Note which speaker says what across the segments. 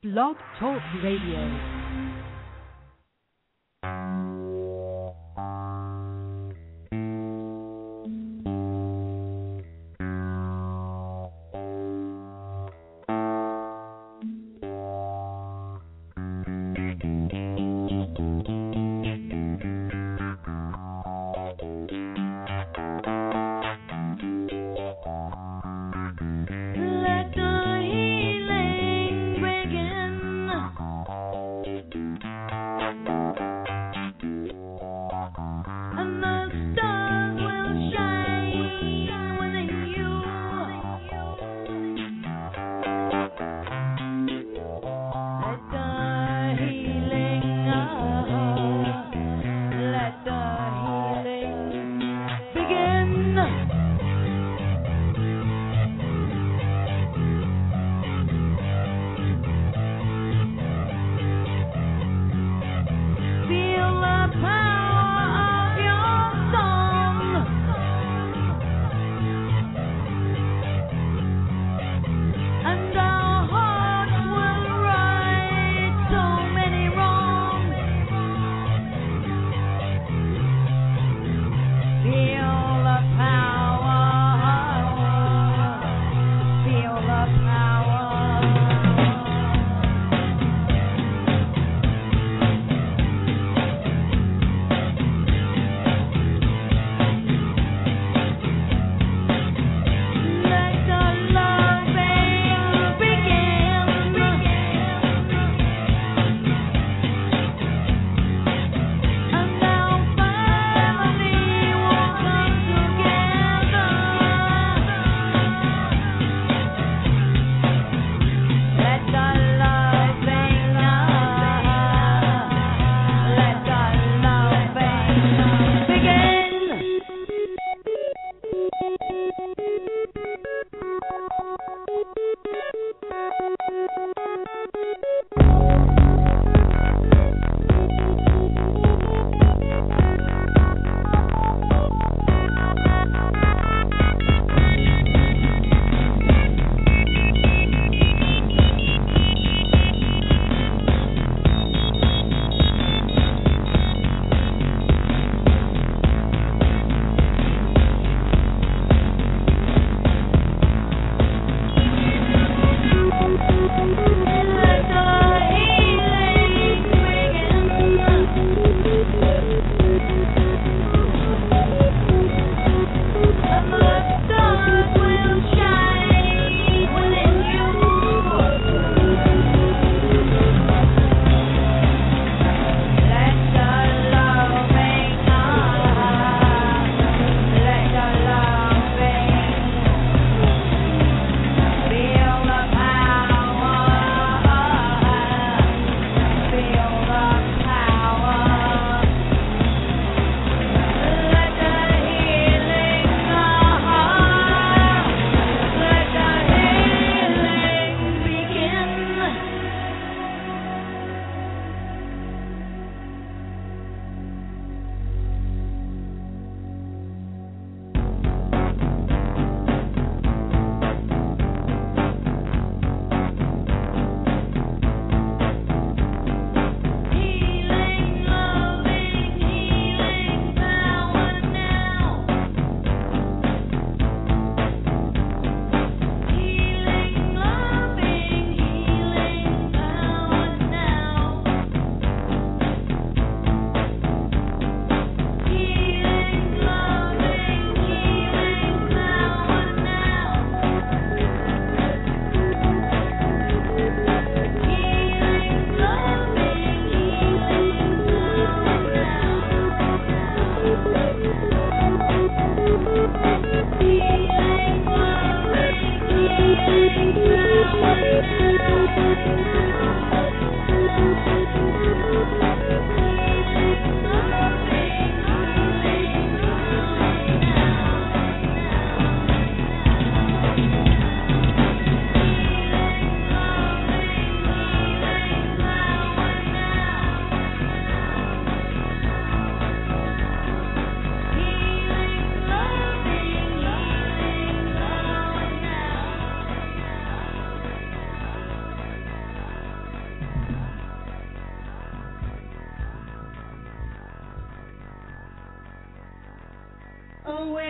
Speaker 1: Blog Talk Radio.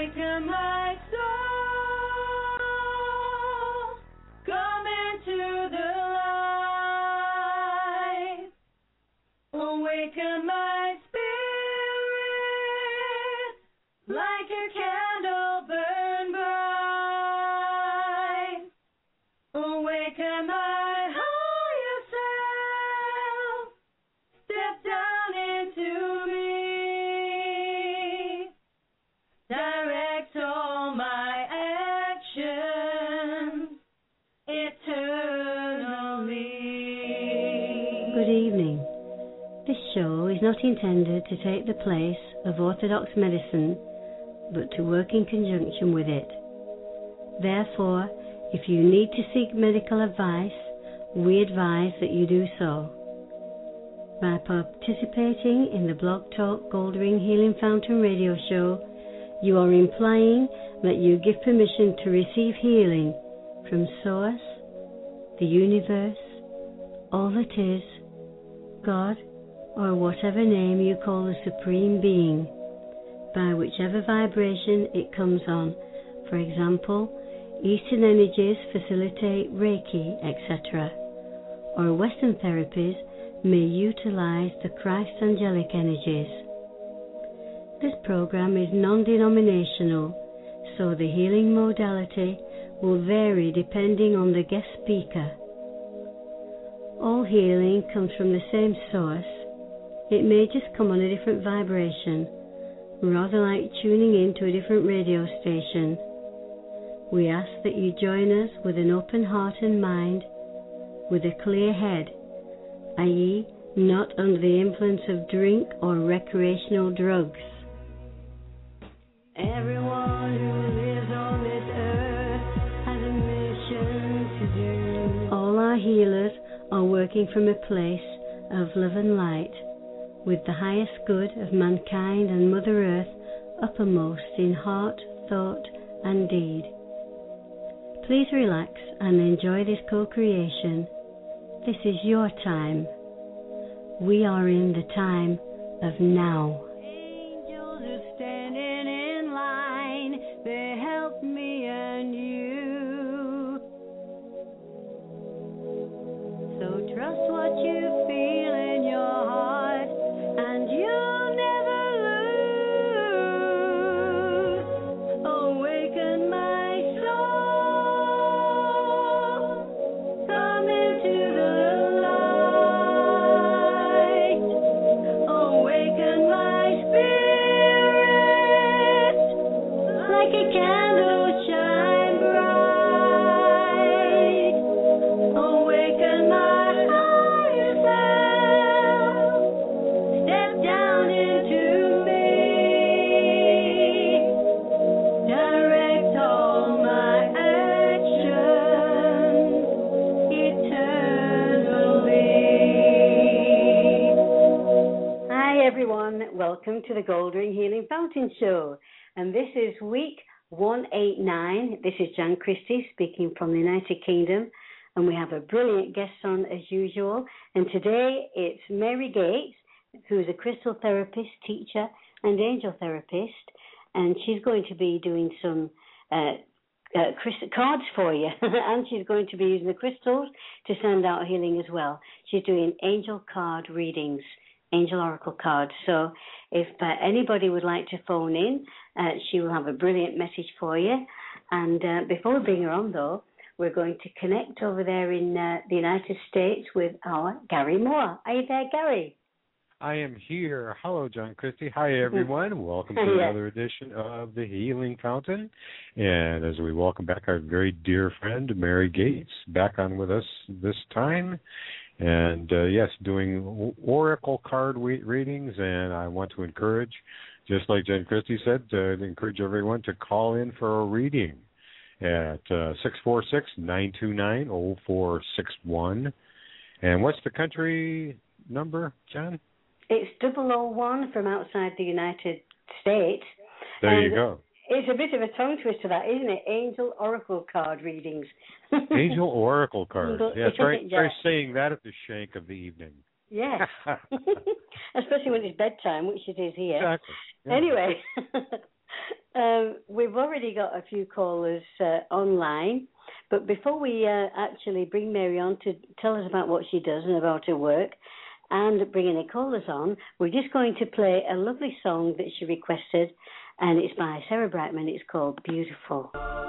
Speaker 2: Awaken my soul, come into the light. Awaken my spirit, like a candle burn bright. Awaken my higher self, step down into me. Direct all my actions eternally.
Speaker 3: Good evening. This show is not intended to take the place of orthodox medicine, but to work in conjunction with it. Therefore, if you need to seek medical advice, we advise that you do so. By participating in the Blog Talk Goldring Healing Fountain radio show, you are implying that you give permission to receive healing from Source, the universe, all that is, God, or whatever name you call the Supreme Being, by whichever vibration it comes on. For example, Eastern energies facilitate Reiki, etc., or Western therapies may utilize the Christ angelic energies. This program is non-denominational, so the healing modality will vary depending on the guest speaker. All healing comes from the same source. It may just come on a different vibration, rather like tuning in to a different radio station. We ask that you join us with an open heart and mind, with a clear head, i.e., not under the influence of drink or recreational drugs. Everyone who lives on this earth has a mission to do. All our healers are working from a place of love and light, with the highest good of mankind and Mother Earth uppermost in heart, thought, and deed. Please relax and enjoy this co-creation. This is your time. We are in the time of now. Angels are standing in line. They help me and you. So trust what you feel in your heart, and you'll never lose. Awaken my soul, come into the light. Awaken my spirit, like a candle shine bright. Awaken my higher self, step down into me. Direct all my actions eternally. Hi everyone, welcome to the Goldring Healing Fountain Show. And this is week 189. This is Jan Christie speaking from the United Kingdom. And we have a brilliant guest on as usual. And today it's Mary Gates, who is a crystal therapist, teacher, and angel therapist. And she's going to be doing some cards for you. And she's going to be using the crystals to send out healing as well. She's doing angel card readings, angel oracle cards. So if anybody would like to phone in, she will have a brilliant message for you. And before we bring her on, though, we're going to connect over there in the United States with our Gary Moore. Are you there, Gary?
Speaker 4: I am here. Hello, John Christie. Hi, everyone. Welcome to another edition of the Healing Fountain. And as we welcome back our very dear friend, Mary Gates, back on with us this time. And, yes, doing oracle card readings. And I want to encourage, just like John Christie said, to encourage everyone to call in for a reading at 646-929-0461. And what's the country number, John?
Speaker 3: It's 001 from outside the United States.
Speaker 4: There you go.
Speaker 3: It's a bit of a tongue twister, that, isn't it? Angel oracle card readings.
Speaker 4: Angel oracle cards. Yeah, try
Speaker 3: Yeah.
Speaker 4: saying that at the shank of the evening.
Speaker 3: Yes. Especially when it's bedtime, which it is here.
Speaker 4: Exactly. Yeah.
Speaker 3: Anyway, We've already got a few callers online, but before we actually bring Mary on to tell us about what she does and about her work and bring any callers on, we're just going to play a lovely song that she requested, and it's by Sarah Brightman. It's called Beautiful.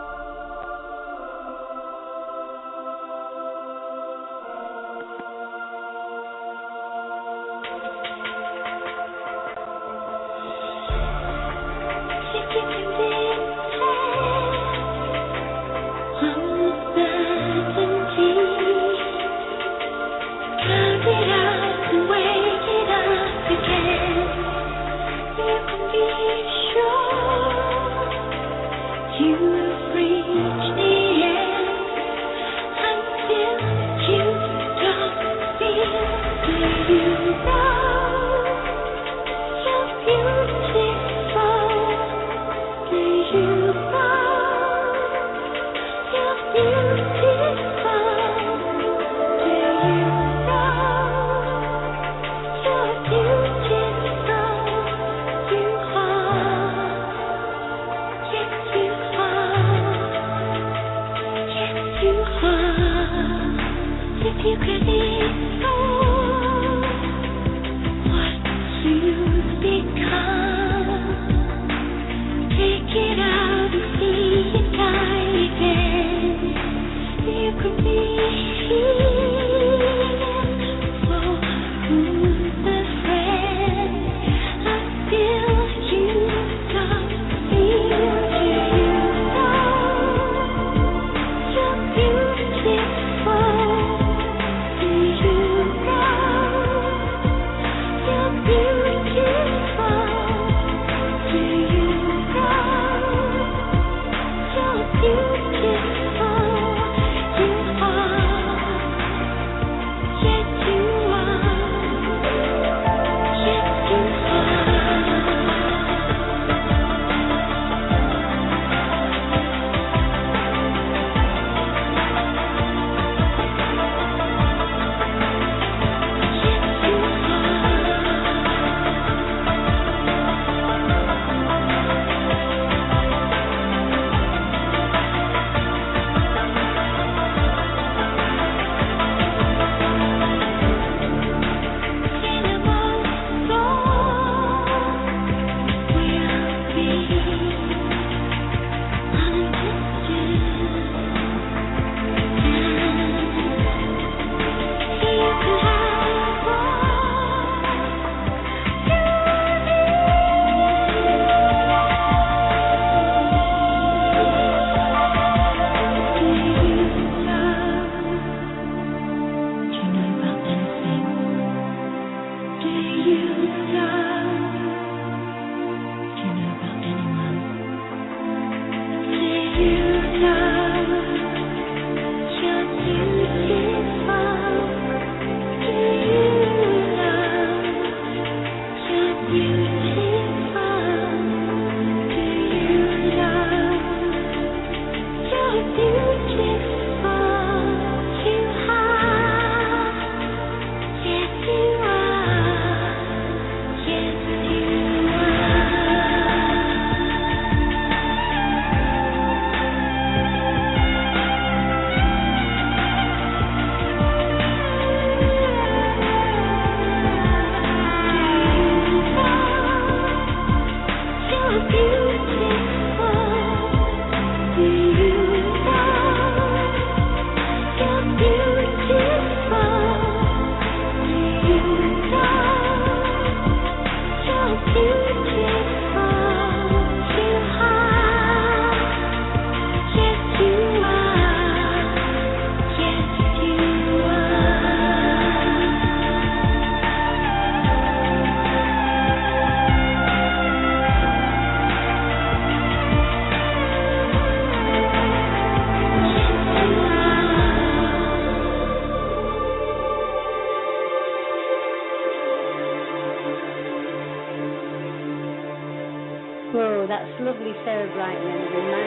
Speaker 3: Whoa, that's lovely, Sarah Brightman,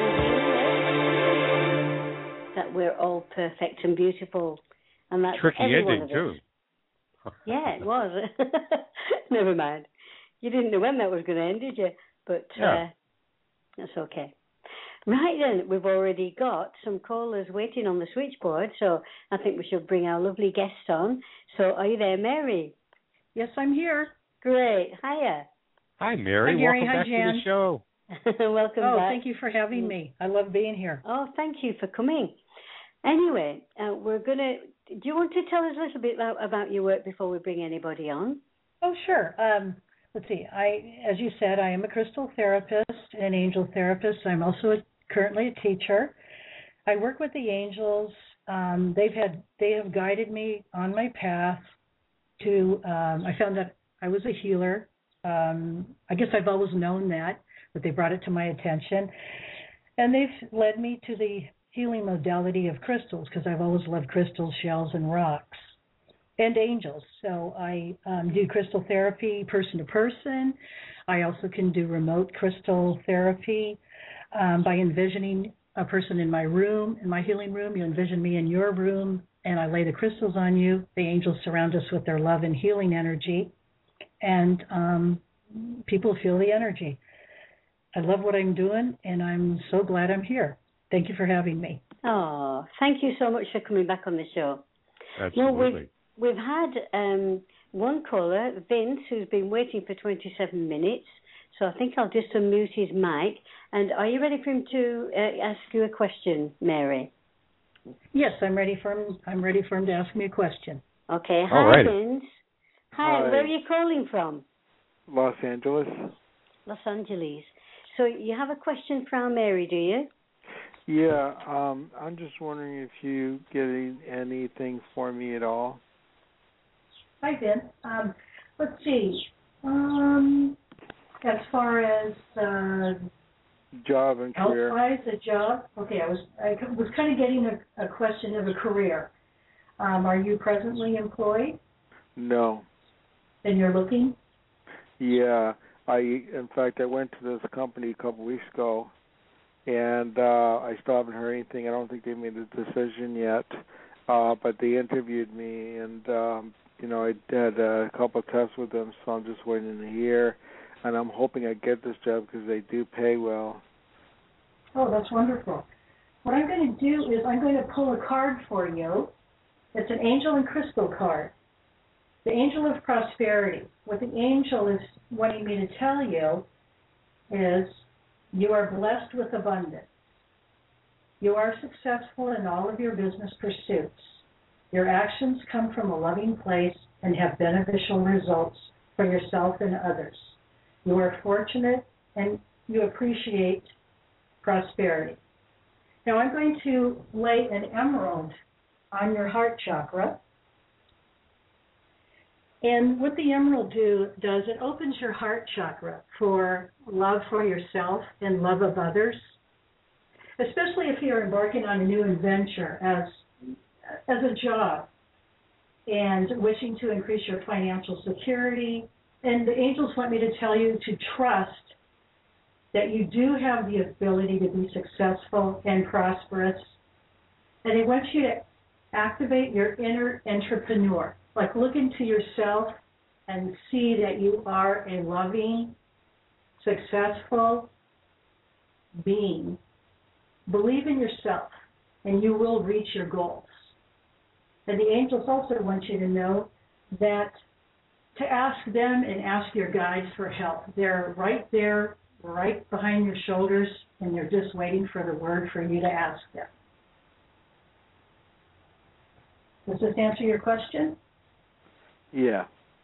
Speaker 3: reminding us that we're all perfect and beautiful. And that's
Speaker 4: tricky
Speaker 3: every
Speaker 4: ending,
Speaker 3: one of
Speaker 4: too.
Speaker 3: us. Yeah, it was. Never mind. You didn't know when that was going to end, did you? But
Speaker 4: yeah.
Speaker 3: That's okay. Right then, we've already got some callers waiting on the switchboard, so I think we should bring our lovely guests on. So are you there, Mary?
Speaker 5: Yes, I'm here.
Speaker 3: Great. Hiya.
Speaker 4: Hi, Mary.
Speaker 5: Hi, Gary.
Speaker 4: Welcome
Speaker 5: Hi,
Speaker 4: back
Speaker 5: Jan.
Speaker 4: to the show.
Speaker 3: Welcome back.
Speaker 5: Thank you for having me. I love being here.
Speaker 3: Oh, thank you for coming. Anyway, do you want to tell us a little bit about your work before we bring anybody on?
Speaker 5: Oh, sure. Let's see. As you said, I am a crystal therapist and angel therapist. I'm also currently a teacher. I work with the angels. They have guided me on my path to. I found that I was a healer. I guess I've always known that, but they brought it to my attention, and they've led me to the healing modality of crystals because I've always loved crystals, shells, and rocks. And angels. So I do crystal therapy person to person. I also can do remote crystal therapy by envisioning a person in my room, in my healing room. You envision me in your room, and I lay the crystals on you. The angels surround us with their love and healing energy, and people feel the energy. I love what I'm doing, and I'm so glad I'm here. Thank you for having me.
Speaker 3: Oh, thank you so much for coming back on the show.
Speaker 4: Absolutely.
Speaker 3: Well, we've had one caller, Vince, who's been waiting for 27 minutes, so I think I'll just unmute his mic. And are you ready for him to ask you a question, Mary?
Speaker 5: Yes, I'm ready for him to ask me a question.
Speaker 3: Okay. Hi, Vince. Hi.
Speaker 6: Hi.
Speaker 3: Where are you calling from?
Speaker 6: Los Angeles.
Speaker 3: Los Angeles. So you have a question for our Mary, do you?
Speaker 6: Yeah, I'm just wondering if you get anything for me at all.
Speaker 5: Hi, Vince. Let's see. As far as
Speaker 6: job and career.
Speaker 5: Outside the job. Okay, I was kind of getting a question of a career. Are you presently employed?
Speaker 6: No.
Speaker 5: Then you're looking?
Speaker 6: Yeah. In fact, I went to this company a couple weeks ago, and I still haven't heard anything. I don't think they made a decision yet, but they interviewed me, and I did a couple of tests with them, so I'm just waiting to hear, and I'm hoping I get this job because they do pay well.
Speaker 5: Oh, that's wonderful. What I'm going to do is I'm going to pull a card for you. It's an angel and crystal card. The angel of prosperity. What the angel is wanting me to tell you is you are blessed with abundance. You are successful in all of your business pursuits. Your actions come from a loving place and have beneficial results for yourself and others. You are fortunate and you appreciate prosperity. Now I'm going to lay an emerald on your heart chakra. And what the emerald does, it opens your heart chakra for love for yourself and love of others, especially if you're embarking on a new adventure as a job and wishing to increase your financial security. And the angels want me to tell you to trust that you do have the ability to be successful and prosperous. And they want you to activate your inner entrepreneur. Like look into yourself and see that you are a loving, successful being. Believe in yourself and you will reach your goals. And the angels also want you to know that to ask them and ask your guides for help. They're right there, right behind your shoulders, and they're just waiting for the word for you to ask them. Does this answer your question?
Speaker 6: Yeah.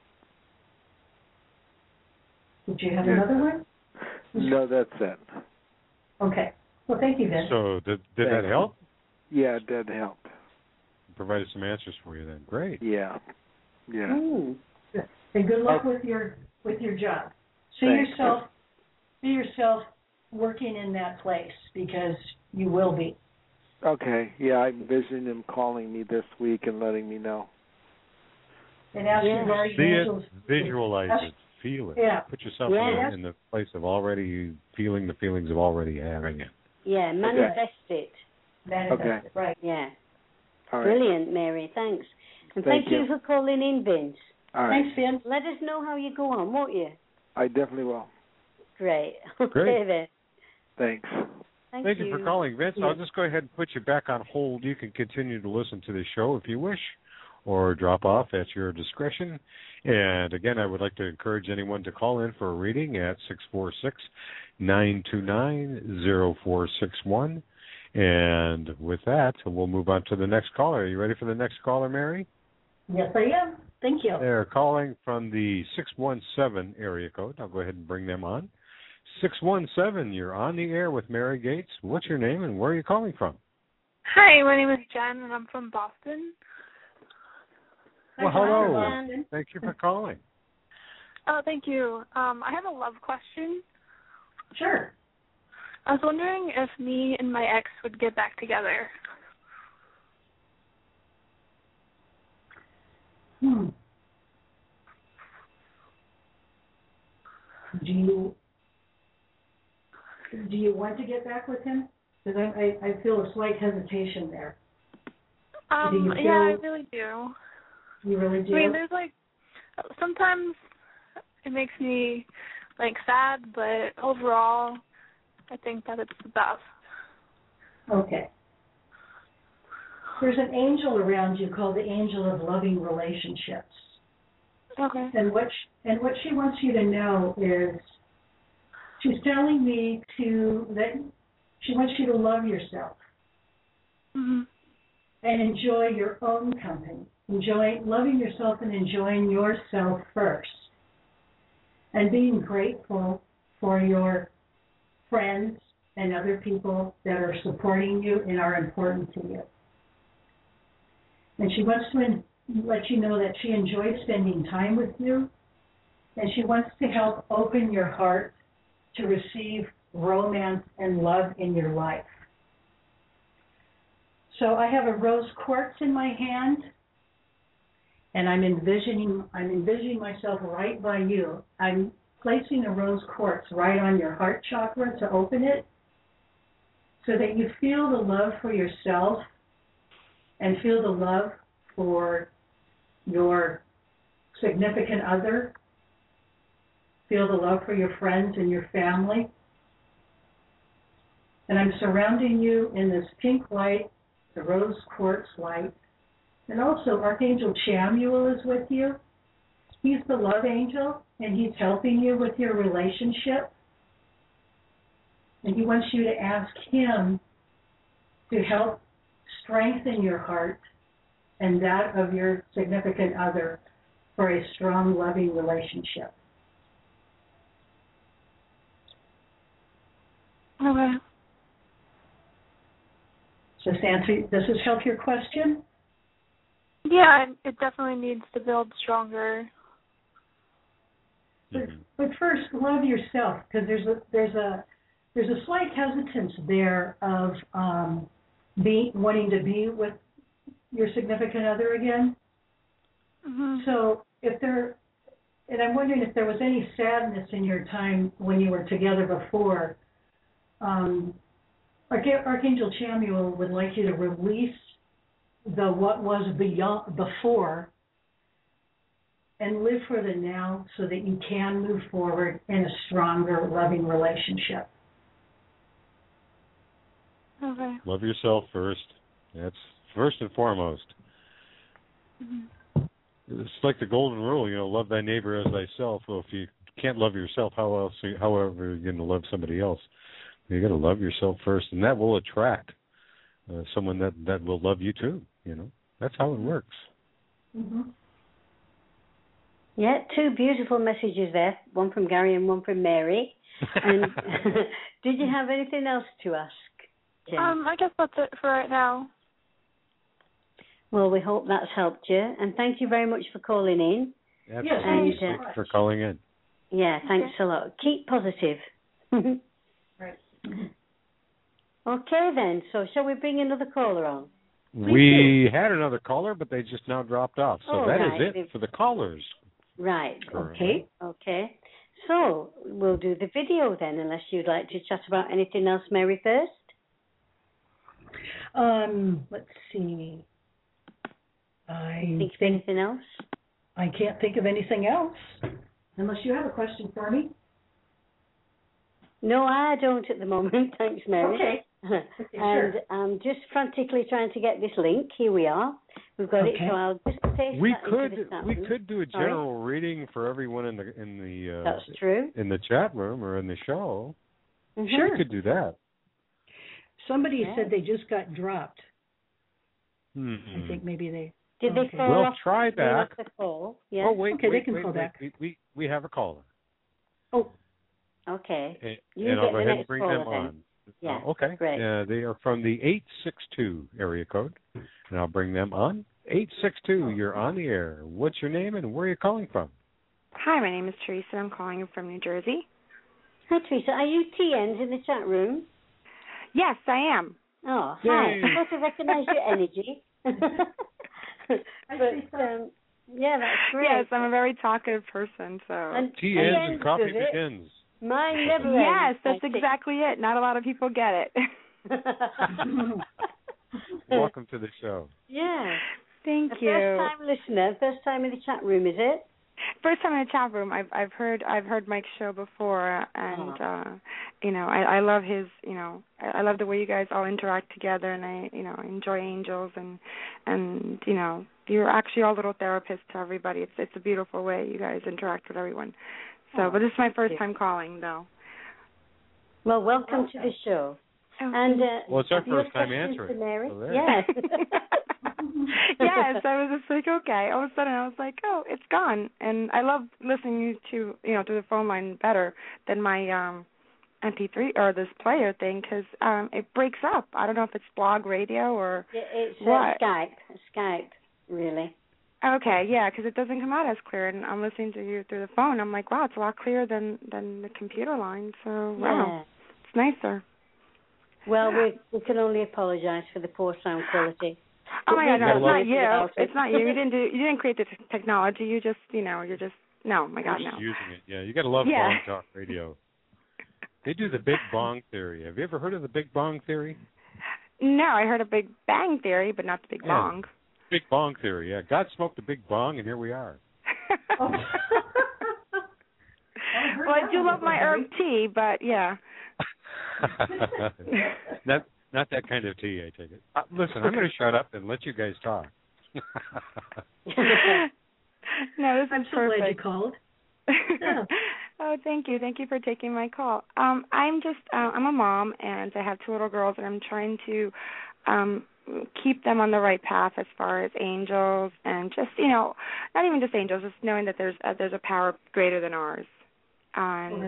Speaker 5: Did you have another one?
Speaker 6: No, that's it.
Speaker 5: Okay. Well, thank you, Vince.
Speaker 4: So did that help?
Speaker 6: Yeah, it did help.
Speaker 4: Provided some answers for you then. Great.
Speaker 6: Yeah. Yeah.
Speaker 5: Ooh. Good. And good luck with your job. See yourself working in that place because you will be.
Speaker 6: Okay. Yeah, I envision him calling me this week and letting me know.
Speaker 5: And ask your guardian angels.
Speaker 4: See it, visualize it, feel it.
Speaker 5: Yeah.
Speaker 4: Put yourself in the place of already feeling the feelings of already having it.
Speaker 3: Yeah, manifest it.
Speaker 5: Manifest it, right.
Speaker 3: Yeah.
Speaker 6: All right.
Speaker 3: Brilliant, Mary. Thanks. And thank you for calling in, Vince.
Speaker 6: All right.
Speaker 5: Thanks, Vince.
Speaker 3: Let us know how you go on, won't you?
Speaker 6: I definitely will.
Speaker 3: Great.
Speaker 4: Great.
Speaker 3: Okay then.
Speaker 6: Thanks.
Speaker 4: Thank you for calling, Vince. I'll just go ahead and put you back on hold. You can continue to listen to the show if you wish, or drop off at your discretion. And again, I would like to encourage anyone to call in for a reading at 646-929-0461. And with that, we'll move on to the next caller. Are you ready for the next caller, Mary?
Speaker 5: Yes, I am. Thank you.
Speaker 4: They're calling from the 617 area code. I'll go ahead and bring them on. 617, you're on the air with Mary Gates. What's your name and where are you calling from?
Speaker 7: Hi, my name is Jen, and I'm from Boston.
Speaker 4: Well, hello. Thank you for calling.
Speaker 7: Oh, thank you. I have a love question.
Speaker 5: Sure.
Speaker 7: I was wondering if me and my ex would get back together.
Speaker 5: Do you want to get back with him? Because I feel a slight hesitation there.
Speaker 7: Yeah, I really do.
Speaker 5: You really do?
Speaker 7: I mean, there's sometimes it makes me sad, but overall, I think that it's the best.
Speaker 5: Okay. There's an angel around you called the angel of loving relationships.
Speaker 7: Okay.
Speaker 5: And what she wants you to know is, she's telling me that she wants you to love yourself.
Speaker 7: Mm-hmm.
Speaker 5: And enjoy your own company. Loving yourself and enjoying yourself first. And being grateful for your friends and other people that are supporting you and are important to you. And she wants to let you know that she enjoys spending time with you, and she wants to help open your heart to receive romance and love in your life. So I have a rose quartz in my hand, and I'm envisioning myself right by you. I'm placing a rose quartz right on your heart chakra to open it, so that you feel the love for yourself and feel the love for your significant other. Feel the love for your friends and your family. And I'm surrounding you in this pink light, the rose quartz light. And also Archangel Chamuel is with you. He's the love angel, and he's helping you with your relationship. And he wants you to ask him to help strengthen your heart and that of your significant other for a strong, loving relationship.
Speaker 7: Okay.
Speaker 5: Does this help your question?
Speaker 7: Yeah, it definitely needs to build stronger.
Speaker 5: But first, love yourself, because there's a slight hesitance there of wanting to be with your significant other again.
Speaker 7: Mm-hmm.
Speaker 5: So and I'm wondering if there was any sadness in your time when you were together before. Archangel Chamuel would like you to release what was before and live for the now, so that you can move forward in a stronger, loving relationship.
Speaker 7: Okay.
Speaker 4: Love yourself first. That's first and foremost.
Speaker 7: Mm-hmm.
Speaker 4: It's like the golden rule, love thy neighbor as thyself. Well, if you can't love yourself, however are you going to love somebody else? You got to love yourself first, and that will attract someone that will love you too. That's how it works.
Speaker 5: Mm-hmm.
Speaker 3: Yeah, two beautiful messages there, one from Gary and one from Mary. And did you have anything else to ask, Jen?
Speaker 7: I guess that's it for right now.
Speaker 3: Well, we hope that's helped you, and thank you very much for calling in.
Speaker 4: Absolutely.
Speaker 5: Yes, thank you
Speaker 4: Thanks for calling in.
Speaker 3: Yeah, thanks a lot. Keep positive.
Speaker 5: Right.
Speaker 3: Okay, then. So shall we bring another caller on?
Speaker 4: We had another caller, but they just now dropped off. So that
Speaker 3: right.
Speaker 4: is it for the callers.
Speaker 3: Right.
Speaker 4: Currently.
Speaker 3: Okay. So we'll do the video then, unless you'd like to chat about anything else, Mary, first.
Speaker 5: Let's see.
Speaker 3: Think of anything else?
Speaker 5: I can't think of anything else, unless you have a question for me.
Speaker 3: No, I don't at the moment. Thanks, Mary.
Speaker 5: Okay.
Speaker 3: And I'm just frantically trying to get this link. Here we are. We've got it. So I'll just paste
Speaker 4: We
Speaker 3: that into the chat
Speaker 4: could
Speaker 3: room.
Speaker 4: do a general reading for everyone in the
Speaker 3: That's true.
Speaker 4: in the chat room or in the show.
Speaker 3: Mm-hmm.
Speaker 5: Sure.
Speaker 4: We could do that.
Speaker 5: Somebody said they just got dropped.
Speaker 4: Mm-hmm.
Speaker 5: I think maybe they.
Speaker 3: Did they fall
Speaker 4: We'll
Speaker 3: off?
Speaker 4: try back.
Speaker 3: The call? Yeah.
Speaker 4: Oh wait,
Speaker 5: Okay,
Speaker 4: wait,
Speaker 5: they can
Speaker 4: wait,
Speaker 5: call
Speaker 4: wait.
Speaker 5: back.
Speaker 4: We have a caller.
Speaker 5: Oh.
Speaker 3: Okay.
Speaker 4: And I'll go ahead and bring them on.
Speaker 3: Yeah.
Speaker 4: Okay.
Speaker 3: Great.
Speaker 4: They are from the 862 area code, and I'll bring them on. 862, you're on the air. What's your name and where are you calling from?
Speaker 8: Hi, my name is Teresa. I'm calling from New Jersey.
Speaker 3: Hi, Teresa. Are you TNs in the chat room?
Speaker 8: Yes, I am.
Speaker 3: Oh,
Speaker 4: Yay.
Speaker 3: hi. I thought I recognised your energy. Yeah, that's great.
Speaker 8: Yes, I'm a very talkative person, so.
Speaker 3: And
Speaker 4: TNs and coffee begins.
Speaker 3: Mine never
Speaker 8: Yes,
Speaker 3: ends.
Speaker 8: that's exactly it. Not a lot of people get it.
Speaker 4: Welcome to the show.
Speaker 3: Yeah.
Speaker 8: Thank you.
Speaker 3: First time listener, first time in the chat room, is it?
Speaker 8: First time in the chat room. I've heard Mike's show before, and I love his. I love the way you guys all interact together, and I enjoy angels, and you're actually all little therapists to everybody. It's a beautiful way you guys interact with everyone. So, but this is my first time calling, though.
Speaker 3: Well, welcome to the show.
Speaker 8: Oh,
Speaker 3: And
Speaker 4: well, it's our first time
Speaker 3: questions
Speaker 4: answering.
Speaker 3: to Mary?
Speaker 4: So
Speaker 3: Yes.
Speaker 8: Yes, I was just like, okay. All of a sudden, I was like, oh, it's gone. And I love listening to through the phone line better than my MP3 or this player thing because it breaks up. I don't know if it's blog radio or
Speaker 3: it's
Speaker 8: what.
Speaker 3: Skype, really.
Speaker 8: Okay, yeah, because it doesn't come out as clear, and I'm listening to you through the phone. I'm like, wow, it's a lot clearer than the computer line. So wow, it's nicer.
Speaker 3: Well, we can only apologize for the poor sound quality.
Speaker 8: Oh my God, no, it's not you. It's not you. You didn't create the technology. You just, no, my God, no.
Speaker 4: Using it, yeah. You got to love Bong Talk Radio. They do the Big Bong Theory. Have you ever heard of the Big Bong Theory?
Speaker 8: No, I heard of Big Bang Theory, but not the Big Bong.
Speaker 4: Big Bong Theory, yeah. God smoked a big bong, and here we are.
Speaker 8: Well, I do love my herb tea, but yeah.
Speaker 4: Not that kind of tea, I take it. Listen, I'm going to shut up and let you guys talk.
Speaker 8: No, this
Speaker 5: I'm
Speaker 8: is
Speaker 5: so
Speaker 8: perfect.
Speaker 5: glad you called. Yeah.
Speaker 8: Oh, thank you. Thank you for taking my call. I'm a mom, and I have two little girls, and I'm trying to keep them on the right path as far as angels and just, not even just angels, just knowing that there's a power greater than ours. And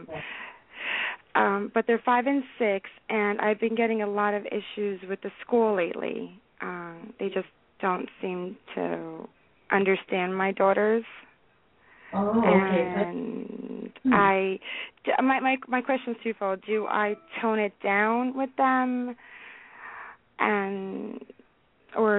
Speaker 8: but they're 5 and 6, and I've been getting a lot of issues with the school lately. They just don't seem to understand my daughters.
Speaker 5: Oh, okay.
Speaker 8: And my question is twofold. Do I tone it down with them, or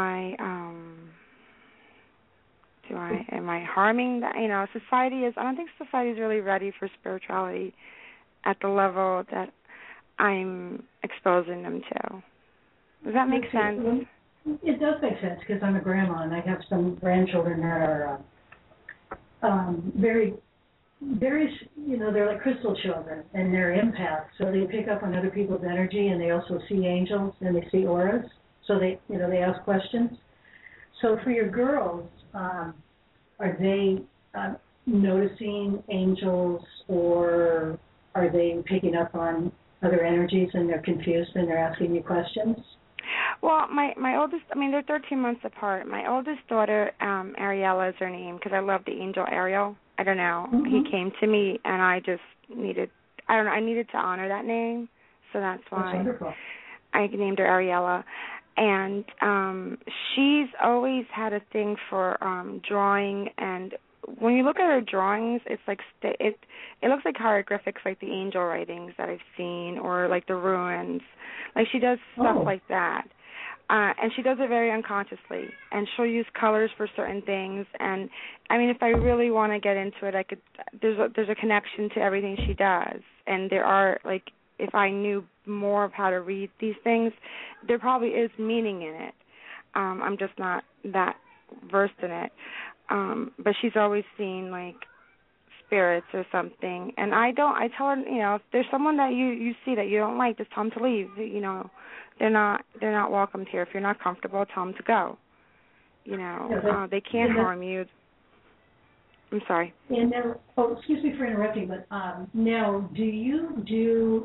Speaker 8: am I harming that? I don't think society is really ready for spirituality at the level that I'm exposing them to. Does that make sense?
Speaker 5: It does make sense because I'm a grandma and I have some grandchildren that are very, very, they're like crystal children and they're empaths. So they pick up on other people's energy and they also see angels and they see auras. So they ask questions. So for your girls, are they noticing angels or are they picking up on other energies and they're confused and they're asking you questions?
Speaker 8: Well, my oldest, they're 13 months apart. My oldest daughter, Ariella is her name because I love the angel Ariel. I don't know. Mm-hmm. He came to me and I just needed to honor that name. So that's why I named her Ariella. And she's always had a thing for drawing, and when you look at her drawings, it's like it looks like hieroglyphics, like the angel writings that I've seen, or like the ruins. Like she does stuff like that, and she does it very unconsciously. And she'll use colors for certain things. And if I really want to get into it, I could. There's a connection to everything she does, and there are like. If I knew more of how to read these things, there probably is meaning in it. I'm just not that versed in it. But she's always seen, like, spirits or something. And I tell her, if there's someone that you see that you don't like, just tell them to leave. They're not welcomed here. If you're not comfortable, tell them to go. They can't harm you. I'm sorry.
Speaker 5: And now, excuse me for interrupting, but now, do you do,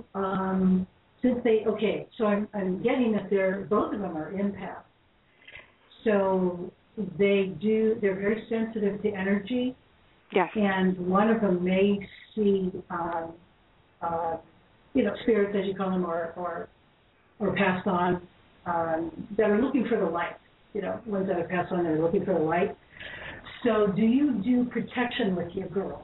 Speaker 5: so I'm getting that both of them are empaths. So they're very sensitive to energy.
Speaker 8: Yes.
Speaker 5: And one of them may see, spirits, as you call them, or passed on, that are looking for the light. Ones that are passed on that are looking for the light. So do you do protection with your girls?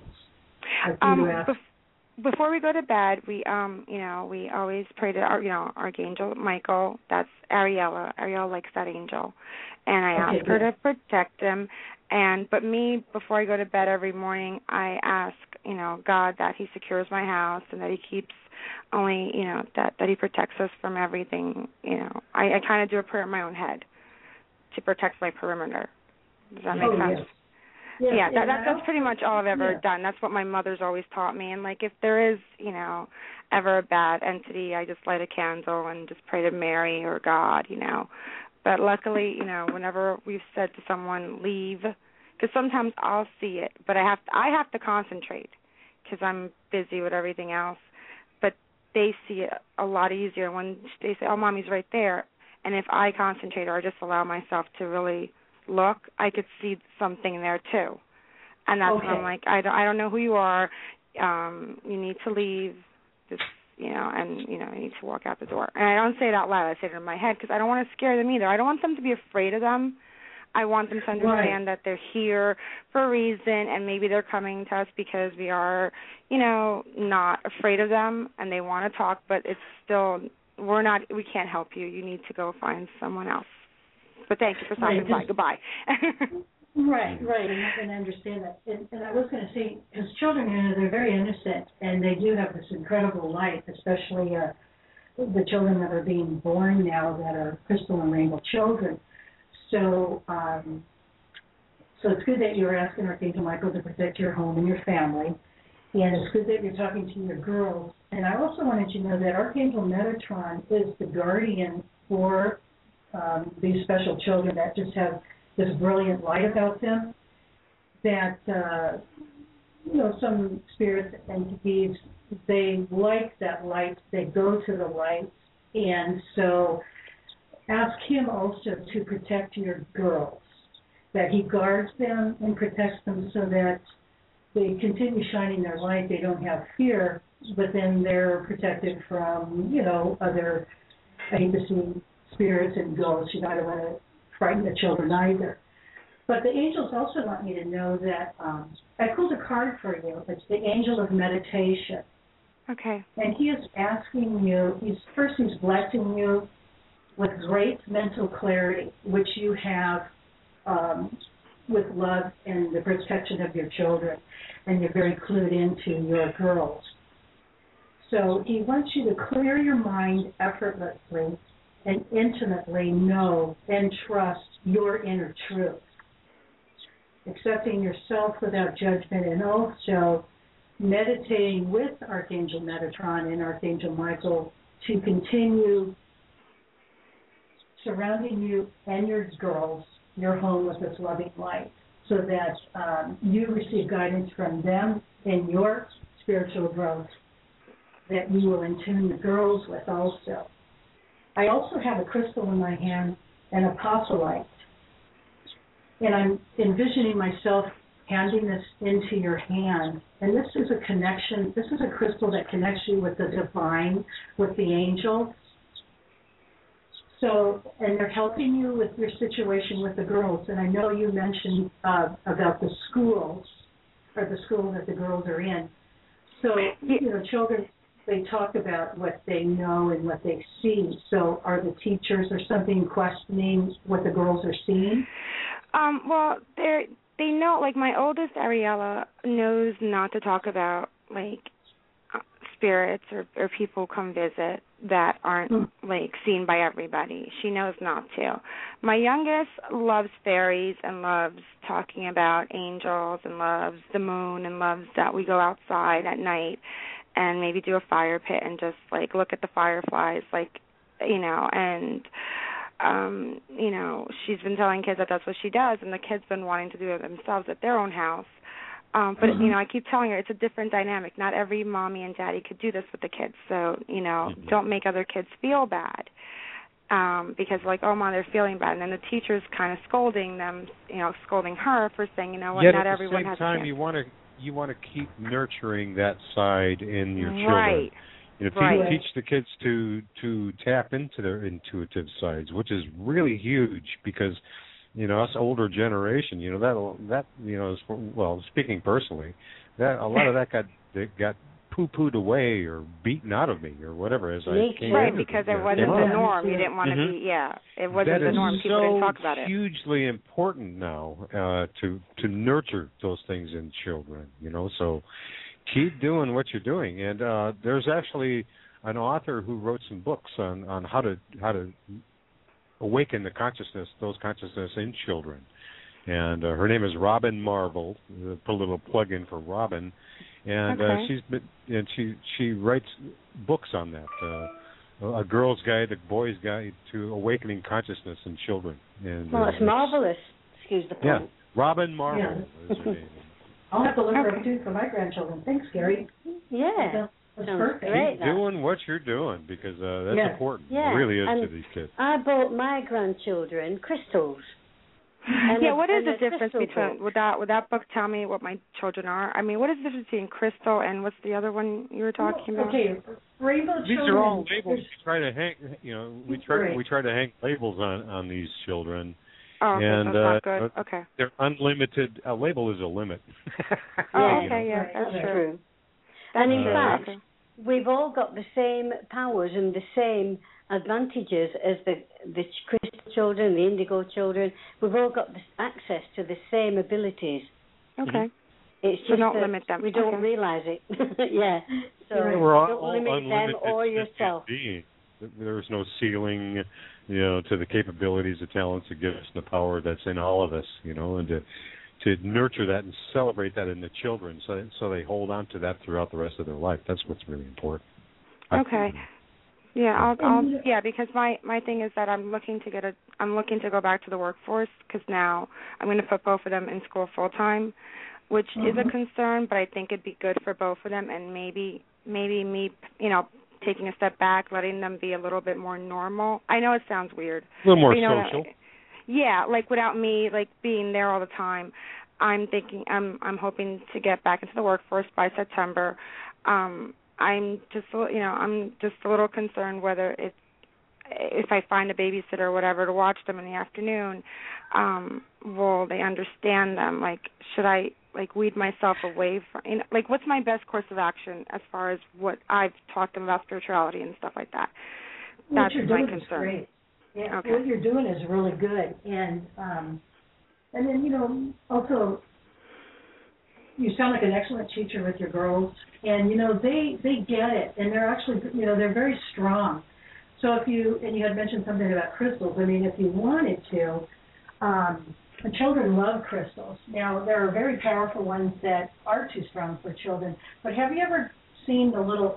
Speaker 8: Before we go to bed, we always pray to Archangel Michael. That's Ariella. Ariella likes that angel, and I ask her to protect him. But me, before I go to bed every morning, I ask God that He secures my house and that He keeps only that He protects us from everything. I kind of do a prayer in my own head to protect my perimeter. Does that make sense?
Speaker 5: Yes. Yes,
Speaker 8: That's pretty much all I've ever done. That's what my mother's always taught me. And, if there is, ever a bad entity, I just light a candle and just pray to Mary or God, But luckily, whenever we've said to someone, leave, because sometimes I'll see it, but I have to concentrate because I'm busy with everything else. But they see it a lot easier when they say, oh, Mommy's right there. And if I concentrate or I just allow myself to really look, I could see something there too, and that's when I'm like, I don't know who you are. You need to leave, just and you need to walk out the door. And I don't say it out loud. I say it in my head because I don't want to scare them either. I don't want them to be afraid of them. I want them to understand that they're here for a reason, and maybe they're coming to us because we are, not afraid of them, and they want to talk. But it's still, we can't help you. You need to go find someone else. But thank you for stopping by. Goodbye.
Speaker 5: Right, and I understand that. And I was going to say, because children, they're very innocent, and they do have this incredible light, especially the children that are being born now that are crystal and rainbow children. So, so it's good that you're asking Archangel Michael to protect your home and your family, and it's good that you're talking to your girls. And I also wanted you to know that Archangel Metatron is the guardian for these special children that just have this brilliant light about them, that, some spirits, entities, they like that light, they go to the light, and so ask him also to protect your girls, that he guards them and protects them so that they continue shining their light, they don't have fear, but then they're protected from, other, I hate to see spirits and ghosts. I don't want to frighten the children either. But the angels also want me to know that I pulled a card for you. It's the angel of meditation.
Speaker 8: Okay.
Speaker 5: And he is asking you, he's blessing you with great mental clarity, which you have with love and the protection of your children, and you're very clued into your girls. So he wants you to clear your mind effortlessly and intimately know and trust your inner truth, accepting yourself without judgment, and also meditating with Archangel Metatron and Archangel Michael to continue surrounding you and your girls, your home, with this loving light, so that you receive guidance from them in your spiritual growth that you will attune the girls with also. I also have a crystal in my hand, an apostolite, and I'm envisioning myself handing this into your hand. And this is a connection, this is a crystal that connects you with the divine, with the angels. So, and they're helping you with your situation with the girls. And I know you mentioned about the schools, or the school that the girls are in. So, children, they talk about what they know and what they see. So are the teachers or something questioning what the girls are seeing?
Speaker 8: Well, they know, like my oldest, Ariella, knows not to talk about, spirits or people come visit that aren't like seen by everybody. She knows not to. My youngest loves fairies and loves talking about angels and loves the moon and loves that we go outside at night and maybe do a fire pit and just like look at the fireflies, like, you know, and you know, she's been telling kids that that's what she does, and the kids been wanting to do it themselves at their own house. But, you know, I keep telling her it's a different dynamic. Not every mommy and daddy could do this with the kids. So, you know, don't make other kids feel bad because, like, oh, Mom, they're feeling bad. And then the teacher's kind of scolding them, you know, scolding her for saying, you know what, not everyone has a chance.
Speaker 4: Yet at the same time, you want to keep nurturing that side in your children.
Speaker 8: Right.
Speaker 4: You know, teach the kids to tap into their intuitive sides, which is really huge because, you know, us older generation, you know, that you know, well, speaking personally, that a lot of that got poo-pooed away or beaten out of me or whatever as I came
Speaker 8: right,
Speaker 4: into
Speaker 8: because it wasn't the norm. You didn't want to be, it wasn't the norm. People didn't talk about it.
Speaker 4: That is hugely important now to nurture those things in children, you know, so keep doing what you're doing. And there's actually an author who wrote some books on how to awaken the those consciousness in children. And her name is Robin Marvel. Put a little plug in for Robin. And she writes books on that. A girl's guide, a boy's guide to awakening consciousness in children. And,
Speaker 3: well, it's marvelous. Excuse the pun.
Speaker 4: Yeah, Robin Marvel is her name.
Speaker 5: I'll have to look her up too for my grandchildren. Thanks, Gary.
Speaker 3: Yeah.
Speaker 5: That's perfect.
Speaker 3: Great,
Speaker 4: keep doing what you're doing because that's important.
Speaker 3: Yeah.
Speaker 4: It really is
Speaker 3: and
Speaker 4: to these kids.
Speaker 3: I bought my grandchildren crystals.
Speaker 8: What is the difference between, would that book tell me what my children are? I mean, what is the difference between crystal and what's the other one you were talking about?
Speaker 5: Okay, rainbow children.
Speaker 4: These are all labels we try to hang, you know, we try to hang labels on these children.
Speaker 8: Oh, okay,
Speaker 4: and
Speaker 8: that's not good. Okay.
Speaker 4: They're unlimited. A label is a limit.
Speaker 8: That's true.
Speaker 3: And in fact, we've all got the same powers and the same advantages as the crystal children, the indigo children. We've all got access to the same abilities.
Speaker 8: Okay.
Speaker 3: It's just
Speaker 8: don't limit them.
Speaker 3: We don't realize it. So
Speaker 4: we're all
Speaker 3: don't limit them or yourself.
Speaker 4: There's no ceiling, you know, to the capabilities, the talents, the gifts, and the power that's in all of us, you know, and to nurture that and celebrate that in the children, so they hold on to that throughout the rest of their life. That's what's really important.
Speaker 8: Okay. Yeah, I'll because my thing is that I'm looking to go back to the workforce because now I'm going to put both of them in school full time, which is a concern, but I think it'd be good for both of them, and maybe me, you know, taking a step back, letting them be a little bit more normal. I know it sounds weird.
Speaker 4: A little more
Speaker 8: social.
Speaker 4: Yeah,
Speaker 8: like without me like being there all the time. I'm hoping to get back into the workforce by September. I'm just a little concerned whether if I find a babysitter or whatever to watch them in the afternoon, will they understand them? Like, should I weed myself away from, you know, like, what's my best course of action as far as what I've taught them about spirituality and stuff like that? That's my concern.
Speaker 5: Great. Yeah, okay. What you're doing is really good, and then, you know, also you sound like an excellent teacher with your girls, and you know they get it, and they're actually, you know, they're very strong. So if you had mentioned something about crystals, I mean, if you wanted to, the children love crystals. Now there are very powerful ones that are too strong for children, but have you ever seen the little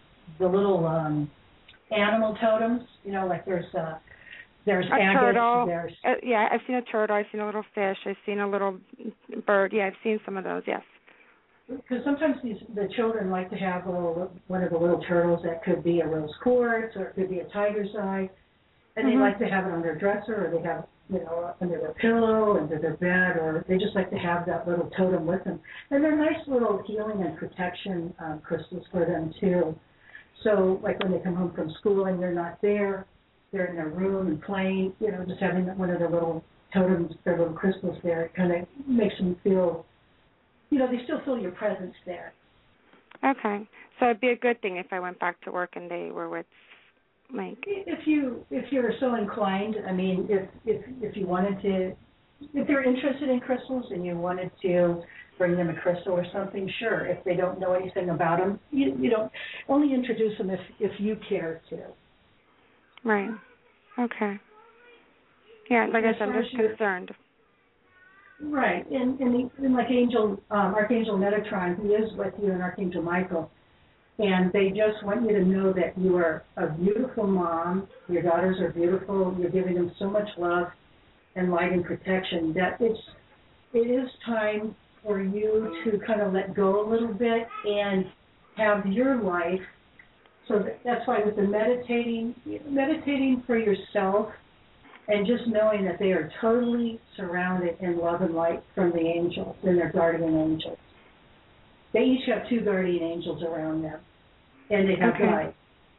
Speaker 5: animal totems? You know, like there's agates,
Speaker 8: turtle. I've seen a turtle. I've seen a little fish. I've seen a little bird. Yeah, I've seen some of those. Yes.
Speaker 5: Because sometimes the children like to have one of the little turtles that could be a rose quartz or it could be a tiger's eye, and they like to have it on their dresser, or they have, you know, under their pillow, under their bed, or they just like to have that little totem with them. And they're nice little healing and protection crystals for them too. So, like when they come home from school and they're not there, they're in their room and playing, you know, just having one of their little totems, their little crystals there, it kind of makes them feel, you know, they still feel your presence there.
Speaker 8: Okay. So it'd be a good thing if I went back to work and they were with, like...
Speaker 5: If you're so inclined, I mean, if you wanted to, if they're interested in crystals and you wanted to bring them a crystal or something, sure. If they don't know anything about them, you don't only introduce them if you care to.
Speaker 8: Right. Okay. Yeah, like I said, I'm just concerned.
Speaker 5: Right, and like Archangel Metatron, he is with you, and Archangel Michael, and they just want you to know that you are a beautiful mom. Your daughters are beautiful. You're giving them so much love and light and protection that it is time for you to kind of let go a little bit and have your life. So that's why with the meditating for yourself and just knowing that they are totally surrounded in love and light from the angels and their guardian angels. They each have 2 guardian angels around them, and they have light.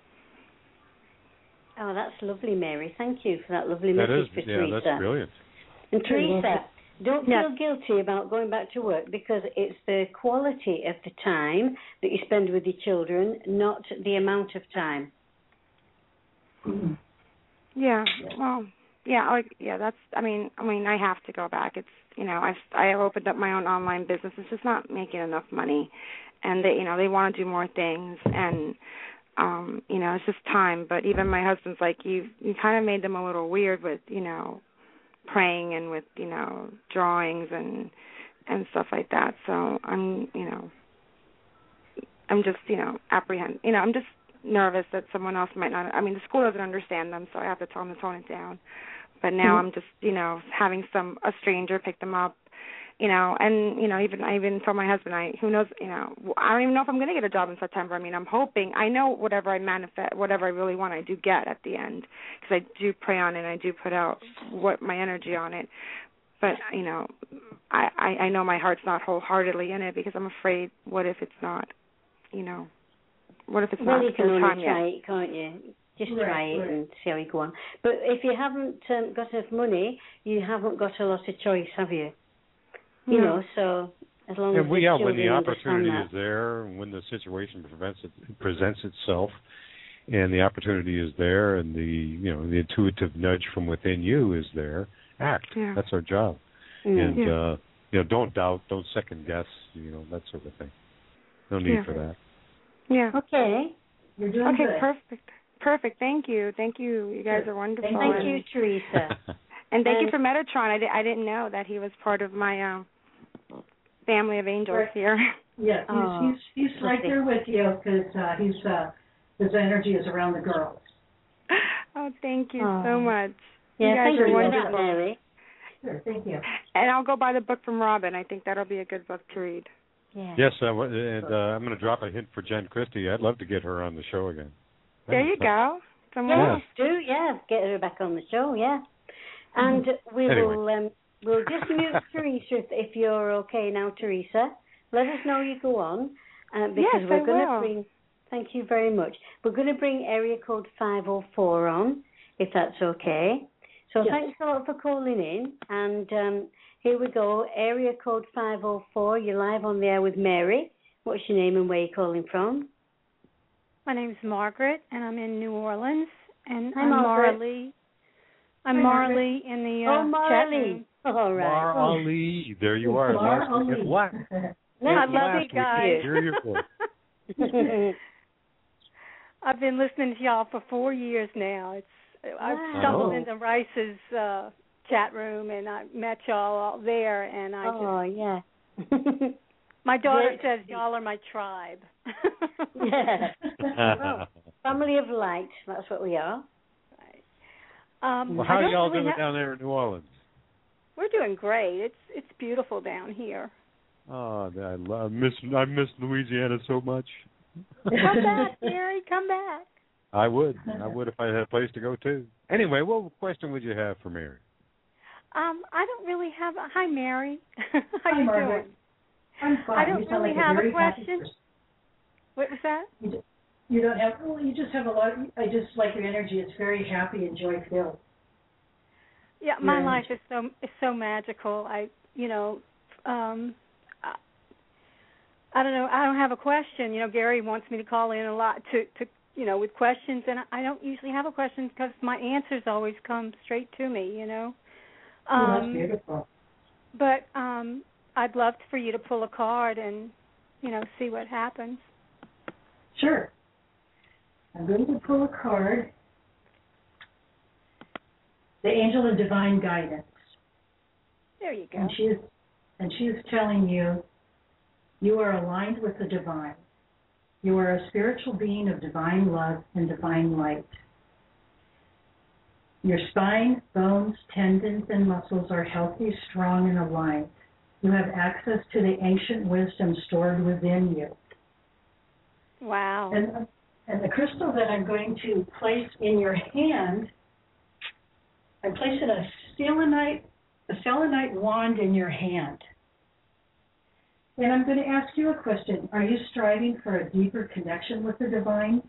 Speaker 3: Oh, that's lovely, Mary. Thank you for that lovely message for Teresa.
Speaker 4: Yeah, that's brilliant.
Speaker 3: And Teresa, don't feel guilty about going back to work, because it's the quality of the time that you spend with your children, not the amount of time.
Speaker 5: Mm-hmm.
Speaker 8: Yeah. Well, that's. I mean, I have to go back. It's, I opened up my own online business. It's just not making enough money, and they want to do more things, and it's just time. But even my husband's like, you kind of made them a little weird with, praying and with, drawings and stuff like that. So I'm just, I'm just nervous that someone else might not. I mean, the school doesn't understand them, so I have to tell them to tone it down. But now I'm just, having a stranger pick them up, and I even told my husband, who knows, I don't even know if I'm going to get a job in September. I mean, I'm hoping. I know whatever I manifest, whatever I really want, I do get at the end, because I do pray on it, and I do put out my energy on it. But I know my heart's not wholeheartedly in it, because I'm afraid. What if it's not? What if it's not?
Speaker 3: Well, you can only
Speaker 8: time
Speaker 3: try
Speaker 8: yet?
Speaker 3: it, can't you? Just try it and see how you go on. But if you haven't got enough money, you haven't got a lot of choice, have you? So as long as
Speaker 4: when the opportunity is there, when the situation presents itself, and the opportunity is there, and the intuitive nudge from within you is there, act.
Speaker 8: Yeah.
Speaker 4: That's our job. And don't doubt, don't second guess, that sort of thing. No need for that.
Speaker 8: Yeah.
Speaker 3: Okay.
Speaker 5: You're doing good.
Speaker 8: Perfect. Thank you. You guys are wonderful.
Speaker 3: Thank you, Teresa.
Speaker 8: And thank you for Metatron. I didn't know that he was part of my family of angels here.
Speaker 5: Yeah, he's right there with you, because his energy is around the girls.
Speaker 8: Oh, thank you so much.
Speaker 3: Yeah,
Speaker 8: you guys are wonderful.
Speaker 3: Mary.
Speaker 5: Sure, thank you.
Speaker 8: And I'll go buy the book from Robin. I think that'll be a good book to read.
Speaker 3: Yeah.
Speaker 4: Yes, and I'm going to drop a hint for Jen Christie. I'd love to get her on the show again.
Speaker 8: There you go.
Speaker 3: Get her back on the show, And we'll just mute Teresa if you're okay now, Teresa. Let us know you go on, because we're going to bring. Thank you very much. We're going to bring area code 504 on, if that's okay. So thanks a lot for calling in, and here we go. Area code 504. You're live on the air with Mary. What's your name and where you're calling from?
Speaker 9: My name's Margaret, and I'm in New Orleans. And
Speaker 3: Hi,
Speaker 9: I'm
Speaker 3: Margaret.
Speaker 9: Marley. I'm Marley in the chat room.
Speaker 3: All right.
Speaker 4: Marley. There you are.
Speaker 9: I love you guys.
Speaker 4: Hear your voice.
Speaker 9: I've been listening to y'all for 4 years now. I've stumbled into Rice's chat room, and I met y'all there, and my daughter says y'all are my tribe.
Speaker 3: Well, family of light, that's what we are.
Speaker 9: Right.
Speaker 4: How are y'all doing down there in New Orleans?
Speaker 9: We're doing great. It's beautiful down here.
Speaker 4: Oh, I miss Louisiana so much.
Speaker 9: Come back, Mary. Come back.
Speaker 4: I would if I had a place to go to. Anyway, what question would you have for Mary?
Speaker 9: I don't really have. Hi, Mary. How
Speaker 5: Hi,
Speaker 9: you
Speaker 5: Margaret.
Speaker 9: doing?
Speaker 5: I'm fine.
Speaker 9: I don't really have a question. What was that?
Speaker 5: You don't have. Well, you just have a lot. I just like your energy. It's very happy and joy filled.
Speaker 9: Yeah, my life is so magical. I don't know. I don't have a question. Gary wants me to call in a lot to with questions, and I don't usually have a question because my answers always come straight to me.
Speaker 5: That's beautiful.
Speaker 9: But I'd love for you to pull a card and, see what happens.
Speaker 5: Sure. I'm going to pull a card. The Angel of Divine Guidance.
Speaker 9: There you go.
Speaker 5: And she is telling you, you are aligned with the divine. You are a spiritual being of divine love and divine light. Your spine, bones, tendons, and muscles are healthy, strong, and aligned. You have access to the ancient wisdom stored within you.
Speaker 9: Wow.
Speaker 5: And the crystal that I'm going to place in your hand, I'm placing a selenite wand in your hand. And I'm going to ask you a question. Are you striving for a deeper connection with the divine?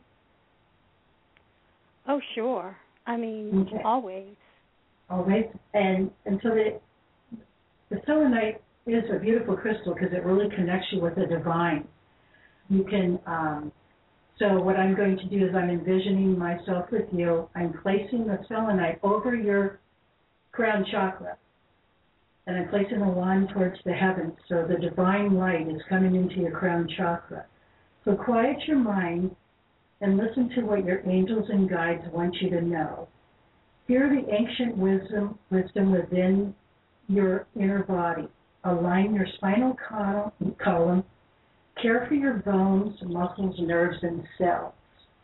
Speaker 9: Oh, sure. I mean,
Speaker 5: okay.
Speaker 9: Always.
Speaker 5: Always. And so the selenite is a beautiful crystal because it really connects you with the divine. You can, so what I'm going to do is I'm envisioning myself with you. I'm placing the selenite over your crown chakra. And I'm placing a wand towards the heavens, so the divine light is coming into your crown chakra. So quiet your mind and listen to what your angels and guides want you to know. Hear the ancient wisdom within your inner body. Align your spinal column. Care for your bones, muscles, nerves, and cells.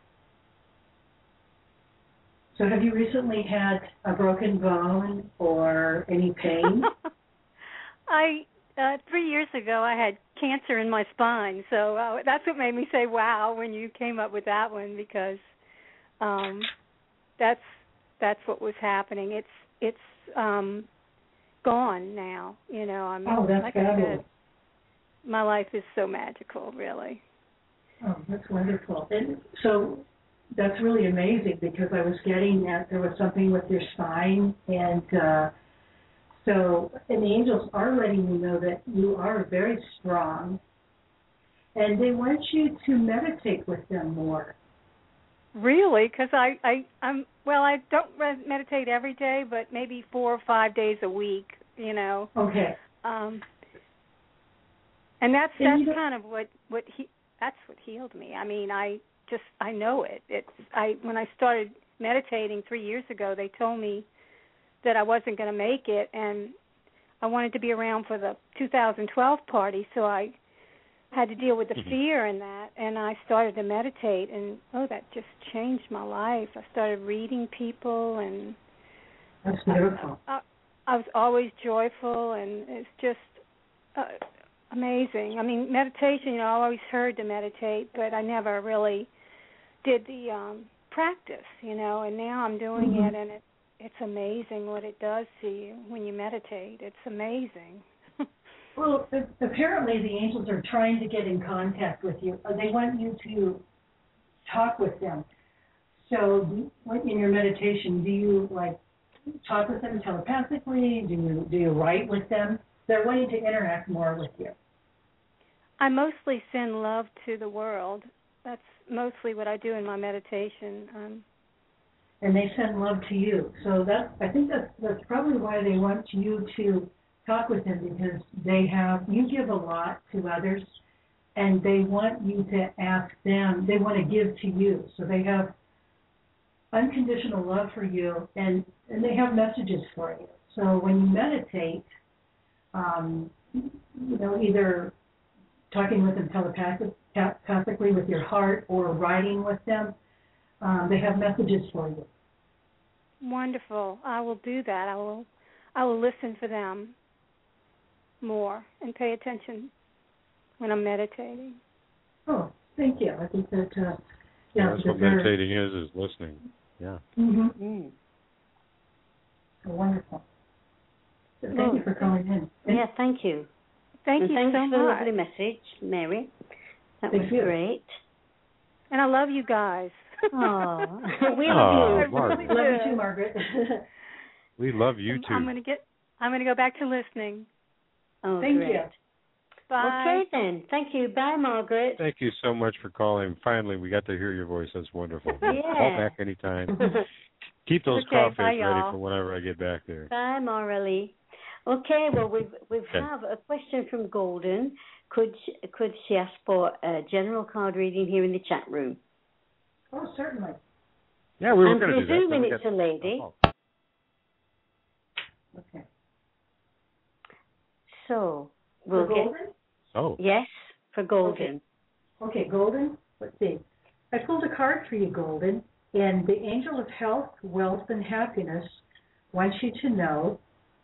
Speaker 5: So have you recently had a broken bone or any pain?
Speaker 9: 3 years ago, I had cancer in my spine, so that's what made me say "wow" when you came up with that one, because that's what was happening. It's gone now.
Speaker 5: That's
Speaker 9: like
Speaker 5: fabulous.
Speaker 9: I said, my life is so magical, really.
Speaker 5: Oh, that's wonderful. And so that's really amazing, because I was getting that there was something with your spine, and and the angels are letting you know that you are very strong, and they want you to meditate with them more.
Speaker 9: Really? Because I don't meditate every day, but maybe 4 or 5 days a week.
Speaker 5: Okay.
Speaker 9: And that's kind of what healed me. I mean, I know it. When I started meditating 3 years ago, they told me that I wasn't going to make it, and I wanted to be around for the 2012 party, so I had to deal with the fear in that, and I started to meditate, and that just changed my life. I started reading people, and
Speaker 5: that's beautiful.
Speaker 9: I was always joyful, and it's just amazing. I mean, meditation, I always heard to meditate, but I never really did the practice, and now I'm doing it, and it's amazing what it does to you when you meditate. It's amazing.
Speaker 5: Well, apparently the angels are trying to get in contact with you. They want you to talk with them. So in your meditation, do you talk with them telepathically? Do you write with them? They're wanting to interact more with you.
Speaker 9: I mostly send love to the world. That's mostly what I do in my meditation.
Speaker 5: And they send love to you. So I think that's probably why they want you to talk with them, because you give a lot to others, and they want you to ask them. They want to give to you. So they have unconditional love for you, and they have messages for you. So when you meditate, either talking with them telepathically with your heart or writing with them, they have messages for you.
Speaker 9: Wonderful. I will do that. I will listen for them more and pay attention when I'm meditating.
Speaker 5: Oh, thank you. I think that
Speaker 4: that's what meditating is listening. Yeah.
Speaker 5: Mm-hmm. So wonderful. So thank you for calling in.
Speaker 3: Yeah, thank you.
Speaker 9: Thanks so much.
Speaker 3: Thanks for the lovely message, Mary. That was great.
Speaker 9: And I love you guys.
Speaker 3: Oh, we love you.
Speaker 5: Margaret. Love you too, Margaret.
Speaker 4: We love you too.
Speaker 9: I'm going to go back to listening.
Speaker 3: Oh,
Speaker 5: thank
Speaker 3: great.
Speaker 5: you.
Speaker 9: Bye.
Speaker 3: Okay then. Thank you. Bye, Margaret.
Speaker 4: Thank you so much for calling. Finally, we got to hear your voice. That's wonderful.
Speaker 3: Yeah.
Speaker 4: Call back anytime. Keep those crawfish ready for whenever I get back there.
Speaker 3: Bye, Morally. Okay, well, we have a question from Golden. Could she ask for a general card reading here in the chat room?
Speaker 5: Oh, certainly.
Speaker 4: Yeah, we were going to do that.
Speaker 3: I'm presuming it's a lady.
Speaker 5: Okay.
Speaker 3: So we'll
Speaker 5: for Golden?
Speaker 3: Yes, for Golden.
Speaker 5: Okay, Golden. Let's see. I pulled a card for you, Golden, and the Angel of Health, Wealth, and Happiness wants you to know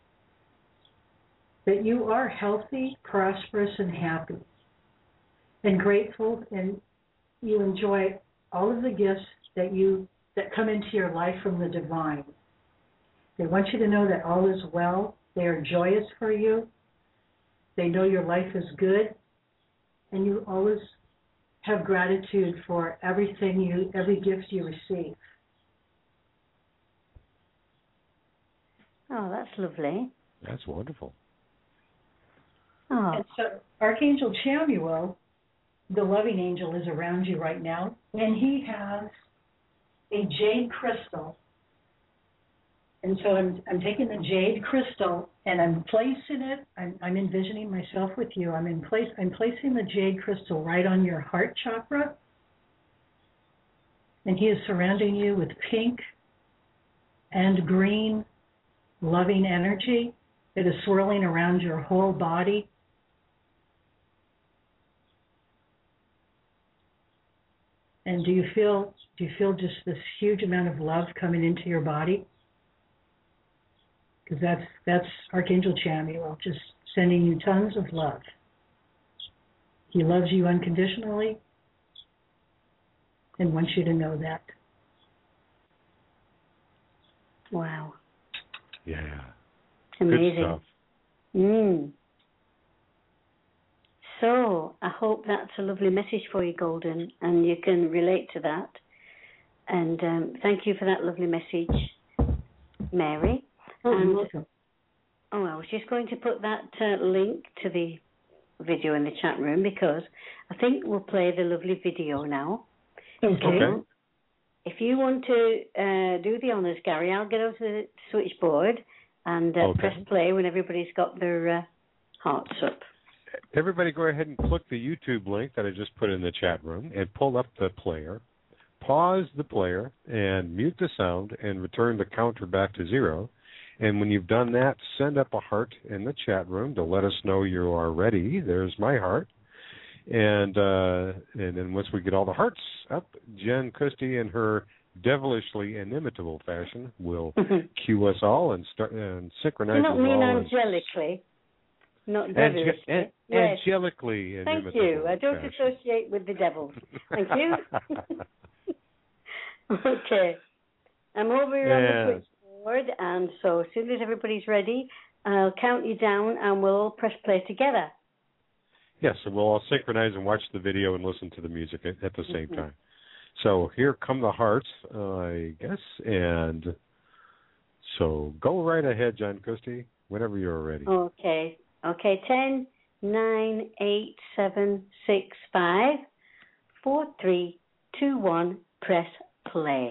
Speaker 5: that you are healthy, prosperous, and happy, and grateful, and you enjoy all of the gifts that come into your life from the divine. They want you to know that all is well. They are joyous for you. They know your life is good, and you always have gratitude for every gift you receive.
Speaker 3: Oh, that's lovely.
Speaker 4: That's wonderful.
Speaker 3: Oh.
Speaker 5: And so Archangel Chamuel, the loving angel, is around you right now, and he has a jade crystal. And so I'm taking the jade crystal and I'm placing it. I'm envisioning myself with you. I'm placing the jade crystal right on your heart chakra, and he is surrounding you with pink and green loving energy that is swirling around your whole body. And do you feel just this huge amount of love coming into your body? Because that's Archangel Chamuel, just sending you tons of love. He loves you unconditionally and wants you to know that.
Speaker 3: Wow.
Speaker 4: Yeah.
Speaker 3: Amazing.
Speaker 4: Good stuff.
Speaker 3: So I hope that's a lovely message for you, Golden, and you can relate to that. And thank you for that lovely message, Mary.
Speaker 5: You're welcome.
Speaker 3: I was just going to put that link to the video in the chat room because I think we'll play the lovely video now.
Speaker 5: Okay.
Speaker 3: So if you want to do the honours, Gary, I'll get over to the switchboard and press play when everybody's got their hearts up.
Speaker 4: Everybody go ahead and click the YouTube link that I just put in the chat room and pull up the player. Pause the player and mute the sound and return the counter back to 0. And when you've done that, send up a heart in the chat room to let us know you are ready. There's my heart. And then once we get all the hearts up, Jen Christie in her devilishly inimitable fashion will cue us all and start and synchronize us all.
Speaker 3: You don't mean angelically. Not devilishly. Yes.
Speaker 4: Angelically inimitable.
Speaker 3: Thank you. I don't associate with the devil. Thank you. Okay. I'm over here on the switchboard, and so as soon as everybody's ready, I'll count you down, and we'll all press play together.
Speaker 4: Yes, and we'll all synchronize and watch the video and listen to the music at the same time. So here come the hearts, I guess, and so go right ahead, John Christie, whenever you're ready.
Speaker 3: Okay. 10, 9, 8, 7, 6, 5, 4, 3, 2, 1, press play.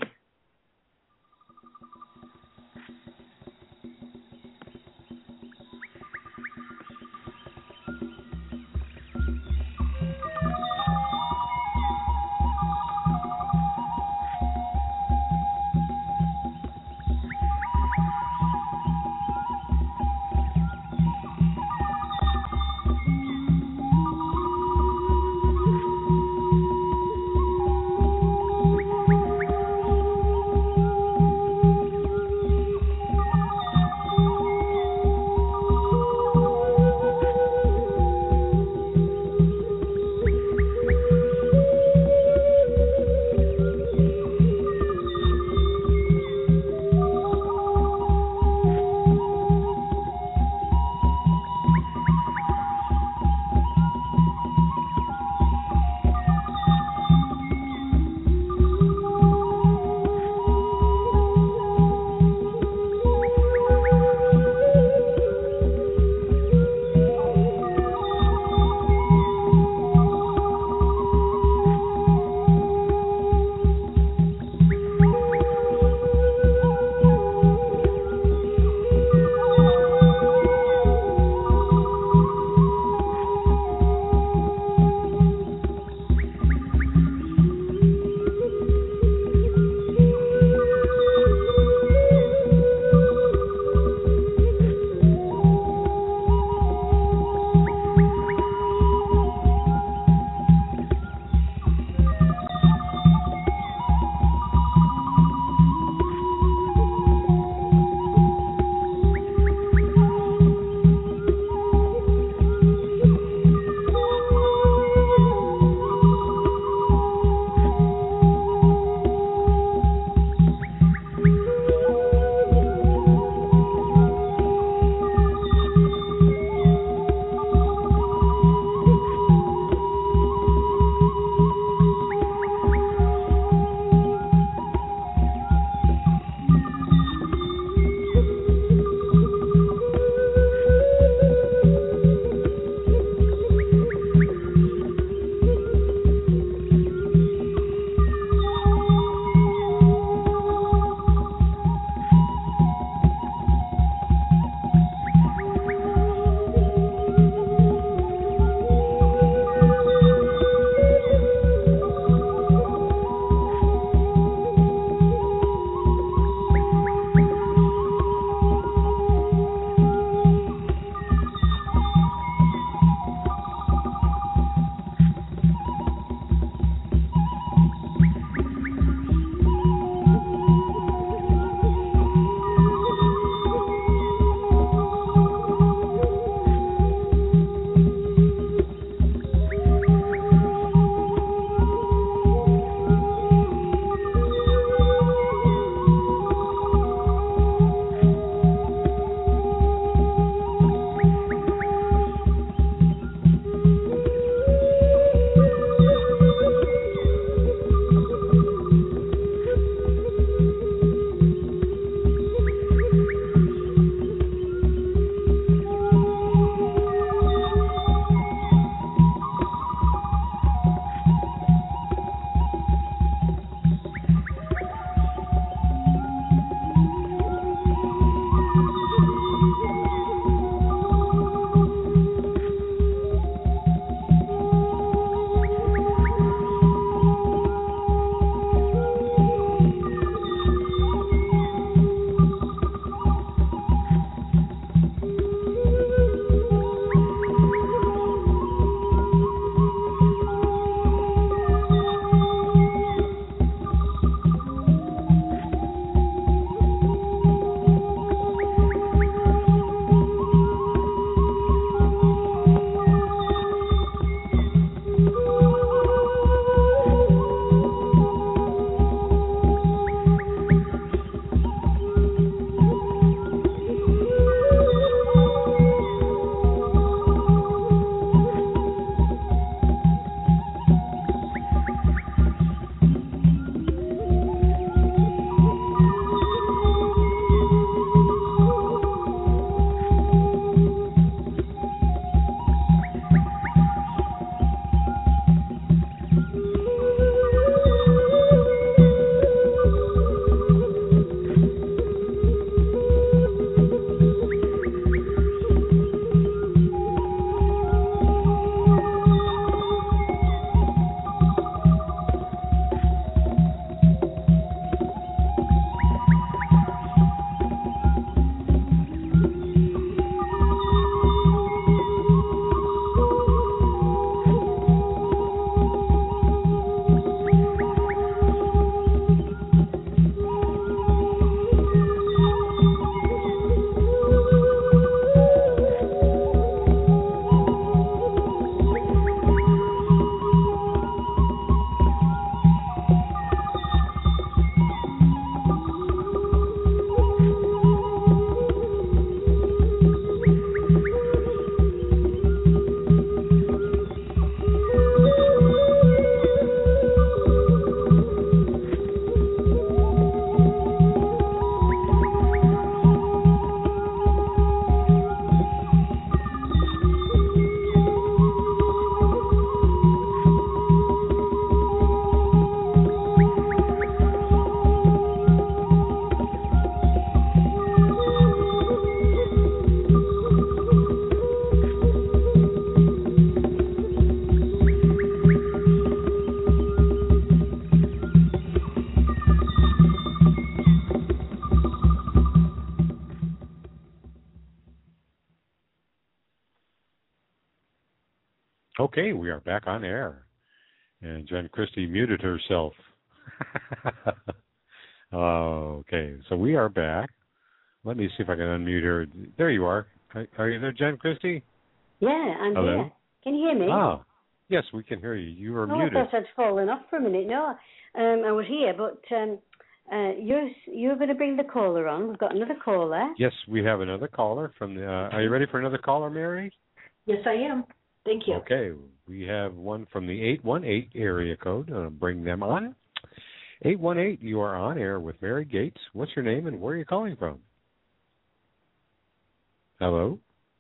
Speaker 4: Okay, we are back on air. And Jen Christie muted herself. Okay, so we are back. Let me see if I can unmute her. There you are. Are you there, Jen Christie?
Speaker 3: Yeah, I'm
Speaker 4: Hello?
Speaker 3: here. Can you hear me?
Speaker 4: Ah, yes, we can hear you. You were muted.
Speaker 3: I thought I'd fallen off for a minute. No, I was here, but you're going to bring the caller on. We've got another caller.
Speaker 4: Yes, we have another caller from the. Are you ready for another caller, Mary?
Speaker 5: Yes, I am. Thank you.
Speaker 4: Okay, we have one from the 818 area code. I'll bring them on. 818, you are on air with Mary Gates. What's your name and where are you calling from? Hello?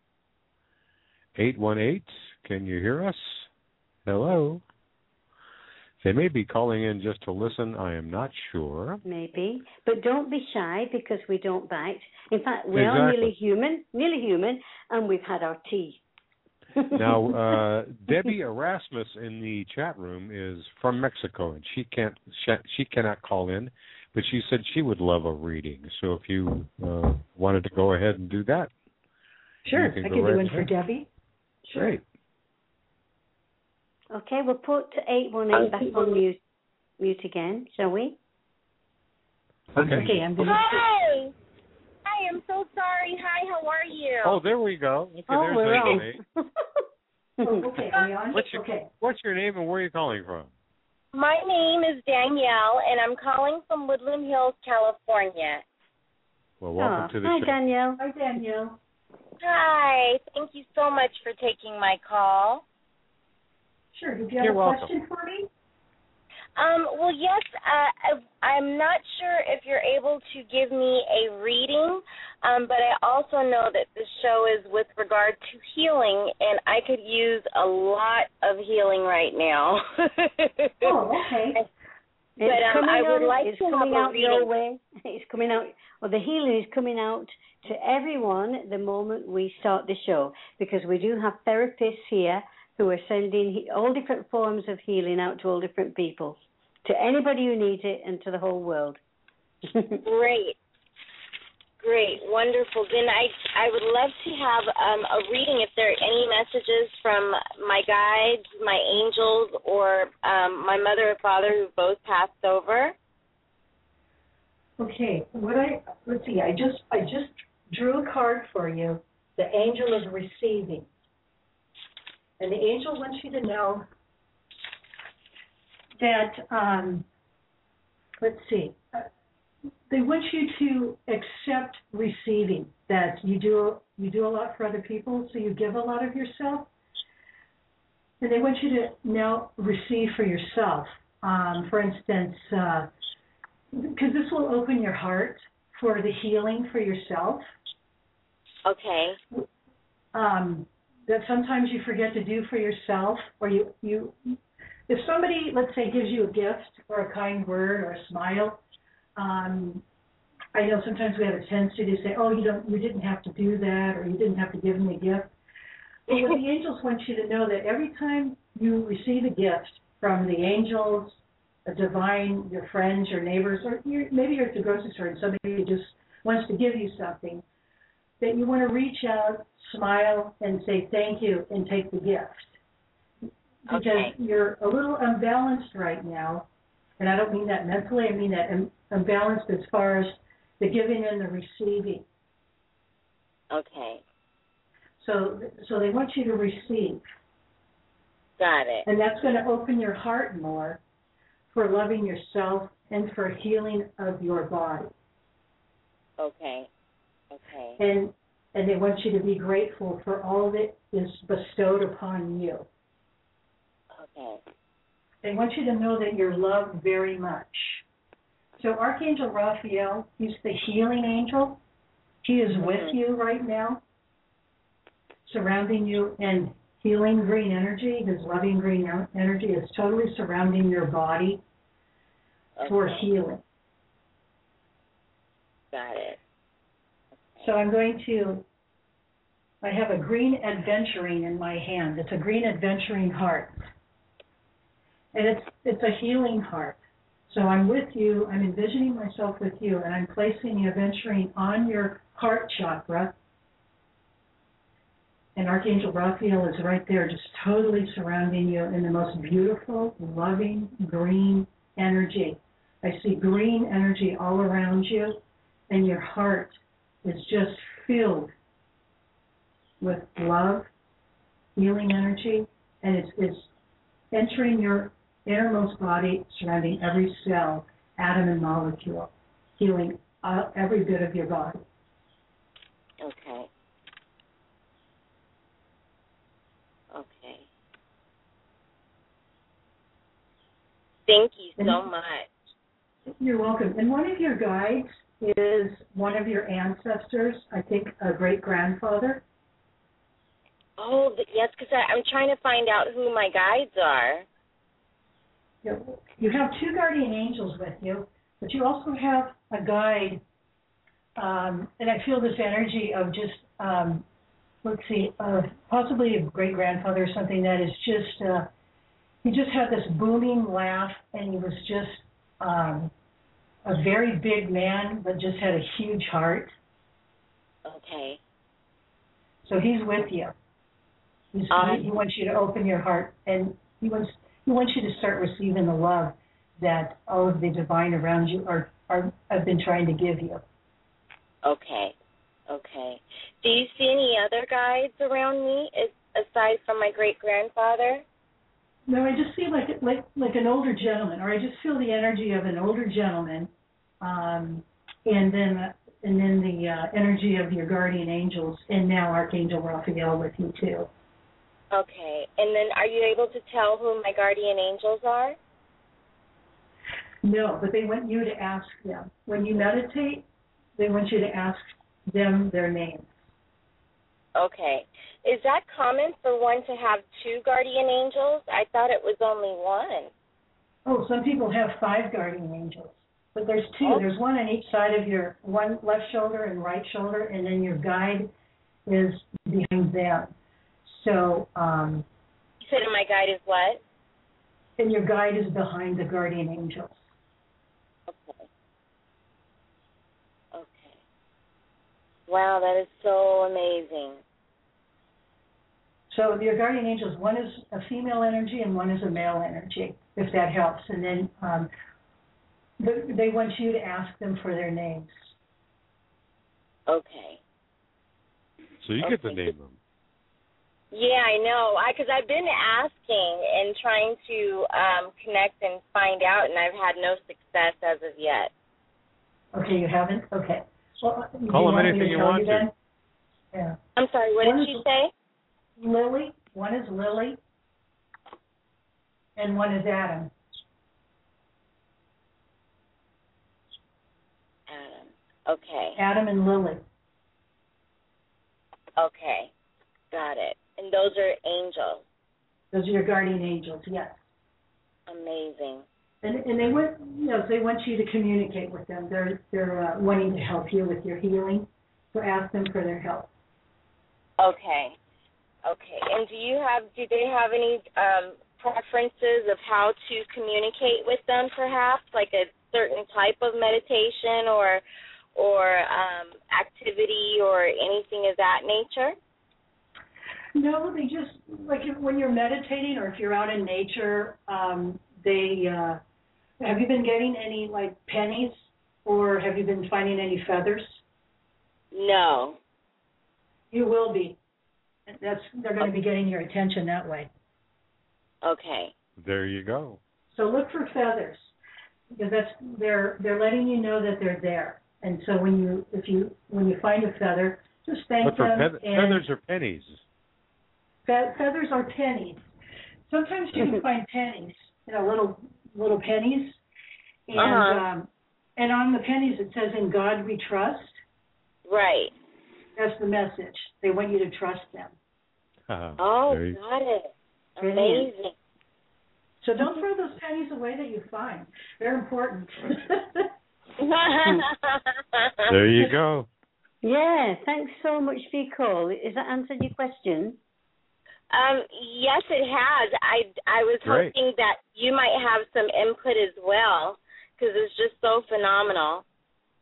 Speaker 4: 818, can you hear us? Hello? They may be calling in just to listen. I am not sure.
Speaker 3: Maybe. But don't be shy because we don't bite. In fact, we are nearly human, and we've had our tea.
Speaker 4: Now, Debbie Erasmus in the chat room is from Mexico, and she cannot call in, but she said she would love a reading. So if you wanted to go ahead and do that,
Speaker 5: sure, I can do one for Debbie. Sure.
Speaker 4: Great.
Speaker 3: Okay, we'll put 818 back on mute again, shall we?
Speaker 4: Okay.
Speaker 5: I'm going
Speaker 10: to. Hi. Hi, I'm so sorry. Hi, how are you?
Speaker 4: Oh, there we go. Okay, there's
Speaker 3: we're on.
Speaker 5: Okay, are we on?
Speaker 4: What's your name and where are you calling from?
Speaker 10: My name is Danielle, and I'm calling from Woodland Hills, California.
Speaker 4: Well, welcome to the show.
Speaker 3: Hi, Danielle.
Speaker 5: Hi, Danielle.
Speaker 10: Hi. Thank you so much for taking my call.
Speaker 5: Sure. Did you have a question for me?
Speaker 10: Well, yes. I'm not sure if you're able to give me a reading, but I also know that the show is with regard to healing, and I could use a lot of healing right now.
Speaker 5: Oh, okay.
Speaker 10: But I would like to have a reading.
Speaker 3: Your way. It's coming out. Well, the healing is coming out to everyone the moment we start the show, because we do have therapists here who are sending all different forms of healing out to all different people, to anybody who needs it, and to the whole world.
Speaker 10: Great, wonderful. Then I would love to have a reading if there are any messages from my guides, my angels, or my mother or father who both passed over.
Speaker 5: Okay, let's see. I just drew a card for you. The angel of receiving. And the angel wants you to know that, let's see, they want you to accept receiving, that you do a lot for other people, so you give a lot of yourself. And they want you to now receive for yourself. For instance, because this will open your heart for the healing for yourself.
Speaker 10: Okay.
Speaker 5: That sometimes you forget to do for yourself, or you if somebody, let's say, gives you a gift or a kind word or a smile, I know sometimes we have a tendency to say, oh, you didn't have to do that, or you didn't have to give me a gift. But what the angels want you to know, that every time you receive a gift from the angels, a divine, your friends, your neighbors, or maybe you're at the grocery store and somebody just wants to give you something, that you want to reach out, smile, and say thank you, and take the gift. Because you're a little unbalanced right now, and I don't mean that mentally, I mean that unbalanced as far as the giving and the receiving.
Speaker 10: Okay.
Speaker 5: So they want you to receive.
Speaker 10: Got it.
Speaker 5: And that's going to open your heart more for loving yourself and for healing of your body.
Speaker 10: Okay.
Speaker 5: And they want you to be grateful for all that is bestowed upon you.
Speaker 10: Okay.
Speaker 5: They want you to know that you're loved very much. So Archangel Raphael, he's the healing angel. He is with you right now, surrounding you, and healing green energy, his loving green energy is totally surrounding your body for healing.
Speaker 10: Got it.
Speaker 5: So I have a green adventuring in my hand. It's a green adventuring heart. And it's a healing heart. So I'm with you, I'm envisioning myself with you, and I'm placing the adventuring on your heart chakra. And Archangel Raphael is right there, just totally surrounding you in the most beautiful, loving, green energy. I see green energy all around you, and your heart is just filled with love, healing energy, and it's entering your innermost body, surrounding every cell, atom, and molecule, healing every bit of your body.
Speaker 10: Okay. Okay. Thank you so much.
Speaker 5: You're welcome. And one of your guides is one of your ancestors, I think a great-grandfather.
Speaker 10: Oh, yes, because I'm trying to find out who my guides are.
Speaker 5: You have two guardian angels with you, but you also have a guide, and I feel this energy of just, possibly a great-grandfather or something that is just, he just had this booming laugh, and he was just a very big man, but just had a huge heart.
Speaker 10: Okay.
Speaker 5: So he's with you. He wants you to open your heart, and he wants you to start receiving the love that all of the divine around you have been trying to give you.
Speaker 10: Okay. Okay. Do you see any other guides around me aside from my great-grandfather?
Speaker 5: No, I just see like an older gentleman, or I just feel the energy of an older gentleman, and then the energy of your guardian angels, and now Archangel Raphael with you too.
Speaker 10: Okay, and then are you able to tell who my guardian angels are?
Speaker 5: No, but they want you to ask them. When you meditate, they want you to ask them their names.
Speaker 10: Okay. Is that common for one to have two guardian angels? I thought it was only one.
Speaker 5: Oh, some people have 5 guardian angels, but there's 2. Oh. There's one on each side of your one left shoulder and right shoulder, and then your guide is behind them. So,
Speaker 10: you said my guide is what?
Speaker 5: And your guide is behind the guardian angels.
Speaker 10: Okay. Okay. Wow, that is so amazing.
Speaker 5: So your guardian angels, one is a female energy and one is a male energy, if that helps. And then they want you to ask them for their names.
Speaker 10: Okay.
Speaker 4: So you get to name them.
Speaker 10: Yeah, I know. Because I've been asking and trying to connect and find out, and I've had no success as of yet.
Speaker 5: Okay, you haven't? Okay. Well,
Speaker 4: call them anything you want to.
Speaker 5: Yeah.
Speaker 10: I'm sorry, what did you say?
Speaker 5: Lily. One is Lily, and one is Adam.
Speaker 10: Adam. Okay.
Speaker 5: Adam and Lily.
Speaker 10: Okay. Got it. And those are angels.
Speaker 5: Those are your guardian angels, yes.
Speaker 10: Amazing.
Speaker 5: And they want you to communicate with them. They're wanting to help you with your healing, so ask them for their help.
Speaker 10: Okay. Okay. And do they have any preferences of how to communicate with them, perhaps, like a certain type of meditation or activity or anything of that nature?
Speaker 5: No, they just, like when you're meditating or if you're out in nature, have you been getting any, like, pennies, or have you been finding any feathers?
Speaker 10: No.
Speaker 5: You will be. They're going to be getting your attention that way.
Speaker 10: Okay.
Speaker 4: There you go.
Speaker 5: So look for feathers, because they're letting you know that they're there. And so when you find a feather, just thank them.
Speaker 4: Feathers or pennies?
Speaker 5: Feathers are pennies. Sometimes you can find pennies, little pennies, and and on the pennies it says, "In God we trust."
Speaker 10: Right.
Speaker 5: That's the message. They want you to trust them.
Speaker 10: Got it. Amazing.
Speaker 5: So don't throw those pennies away that you find. They're important.
Speaker 4: There you go.
Speaker 3: Yeah, thanks so much for your call. Has that answered your question?
Speaker 10: Yes, it has. I was hoping that you might have some input as well, because it's just so phenomenal.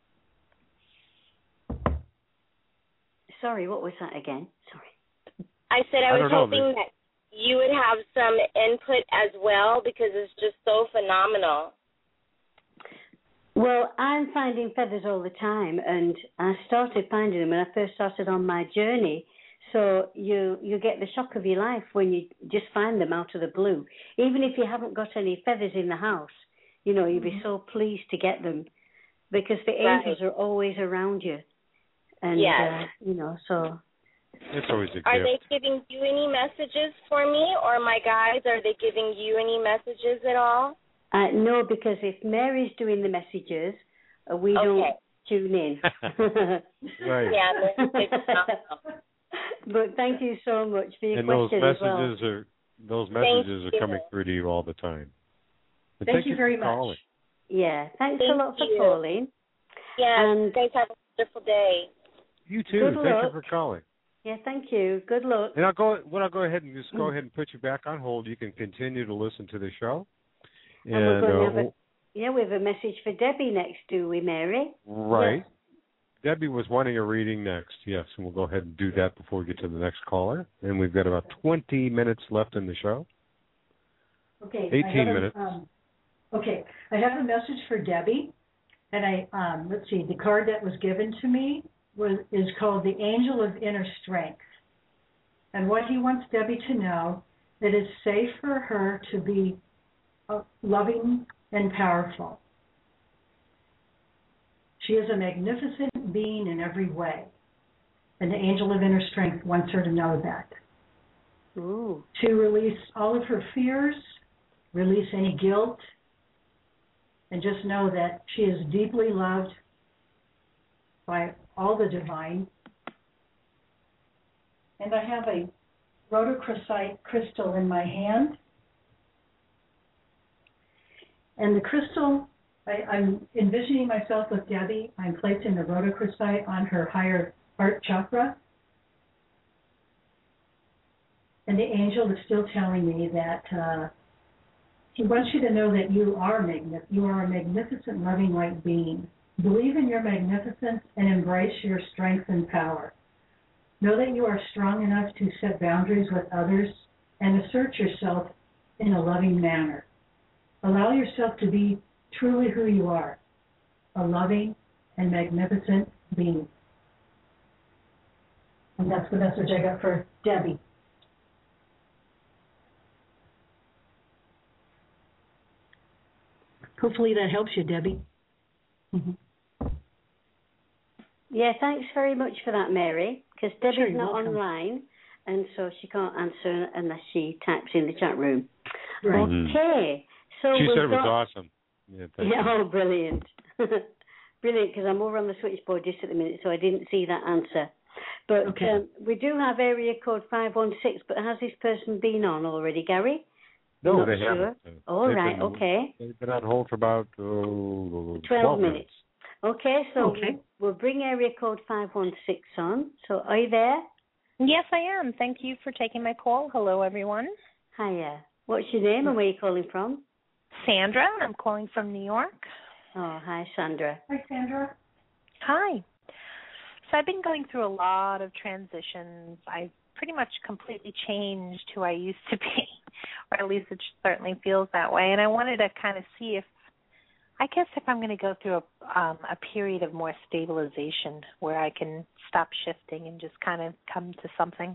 Speaker 3: Sorry, what was that again? Sorry.
Speaker 10: I said I was hoping
Speaker 4: know.
Speaker 10: that you would have some input as well because it's just so phenomenal.
Speaker 3: Well, I'm finding feathers all the time, and I started finding them when I first started on my journey. So you get the shock of your life when you just find them out of the blue. Even if you haven't got any feathers in the house, you'll be so pleased to get them because the angels are always around you. And, so...
Speaker 4: It's always a gift.
Speaker 10: Are they giving you any messages for me, or my guides, are they giving you any messages at all?
Speaker 3: No, because if Mary's doing the messages, we don't tune in.
Speaker 4: Right.
Speaker 10: Yeah,
Speaker 3: but thank you so much for your question as well.
Speaker 4: Those messages are coming through to you all the time. But
Speaker 5: thank you very much.
Speaker 4: Calling.
Speaker 3: Yeah, thanks a lot for calling.
Speaker 10: Yeah,
Speaker 3: and
Speaker 10: guys have a wonderful day.
Speaker 4: You too.
Speaker 3: Good
Speaker 4: Thank
Speaker 3: luck.
Speaker 4: you for calling.
Speaker 3: Yeah, thank you. Good luck.
Speaker 4: And I'll go ahead and put you back on hold. You can continue to listen to the show.
Speaker 3: And we're going to have we have a message for Debbie next, do we, Mary?
Speaker 4: Right.
Speaker 3: Yes.
Speaker 4: Debbie was wanting a reading next, yes, and we'll go ahead and do that before we get to the next caller. And we've got about 20 minutes left in the show.
Speaker 5: Okay.
Speaker 4: 18 minutes.
Speaker 5: Okay. I have a message for Debbie. And let's see, the card that was given to me is called the Angel of Inner Strength. And what he wants Debbie to know, that it's safe for her to be loving and powerful. She is a magnificent being in every way. And the Angel of Inner Strength wants her to know that.
Speaker 3: Ooh.
Speaker 5: To release all of her fears, release any guilt, and just know that she is deeply loved by all the divine. And I have a rhodochrosite crystal in my hand. And the crystal, I'm envisioning myself with Debbie. I'm placing the rhodochrosite on her higher heart chakra. And the angel is still telling me that he wants you to know that you are a magnificent, loving light being. Believe in your magnificence and embrace your strength and power. Know that you are strong enough to set boundaries with others and assert yourself in a loving manner. Allow yourself to be truly who you are, a loving and magnificent being. And that's the message I got for Debbie. Hopefully that helps you, Debbie. Mm-hmm.
Speaker 3: Yeah, thanks very much for that, Mary, because Debbie's not
Speaker 5: welcome.
Speaker 3: online, and so she can't answer unless she types in the chat room.
Speaker 5: Right.
Speaker 3: Okay. So
Speaker 4: she said it was awesome. Yeah,
Speaker 3: oh, brilliant. Brilliant, because I'm over on the switchboard just at the minute, so I didn't see that answer. But we do have area code 516, but has this person been on already, Gary?
Speaker 4: No,
Speaker 3: Not
Speaker 4: they
Speaker 3: sure.
Speaker 4: haven't.
Speaker 3: All right, okay.
Speaker 4: They've been on hold for about 12
Speaker 3: minutes. Okay, so we'll bring area code 516 on. So are you there?
Speaker 11: Yes, I am. Thank you for taking my call. Hello, everyone.
Speaker 3: Hiya. What's your name and where are you calling from?
Speaker 11: Sandra. I'm calling from New York.
Speaker 3: Oh, hi, Sandra.
Speaker 5: Hi, Sandra.
Speaker 11: Hi. So I've been going through a lot of transitions. I've pretty much completely changed who I used to be, or at least it certainly feels that way. And I wanted to kind of see if I'm going to go through a period of more stabilization where I can stop shifting and just kind of come to something.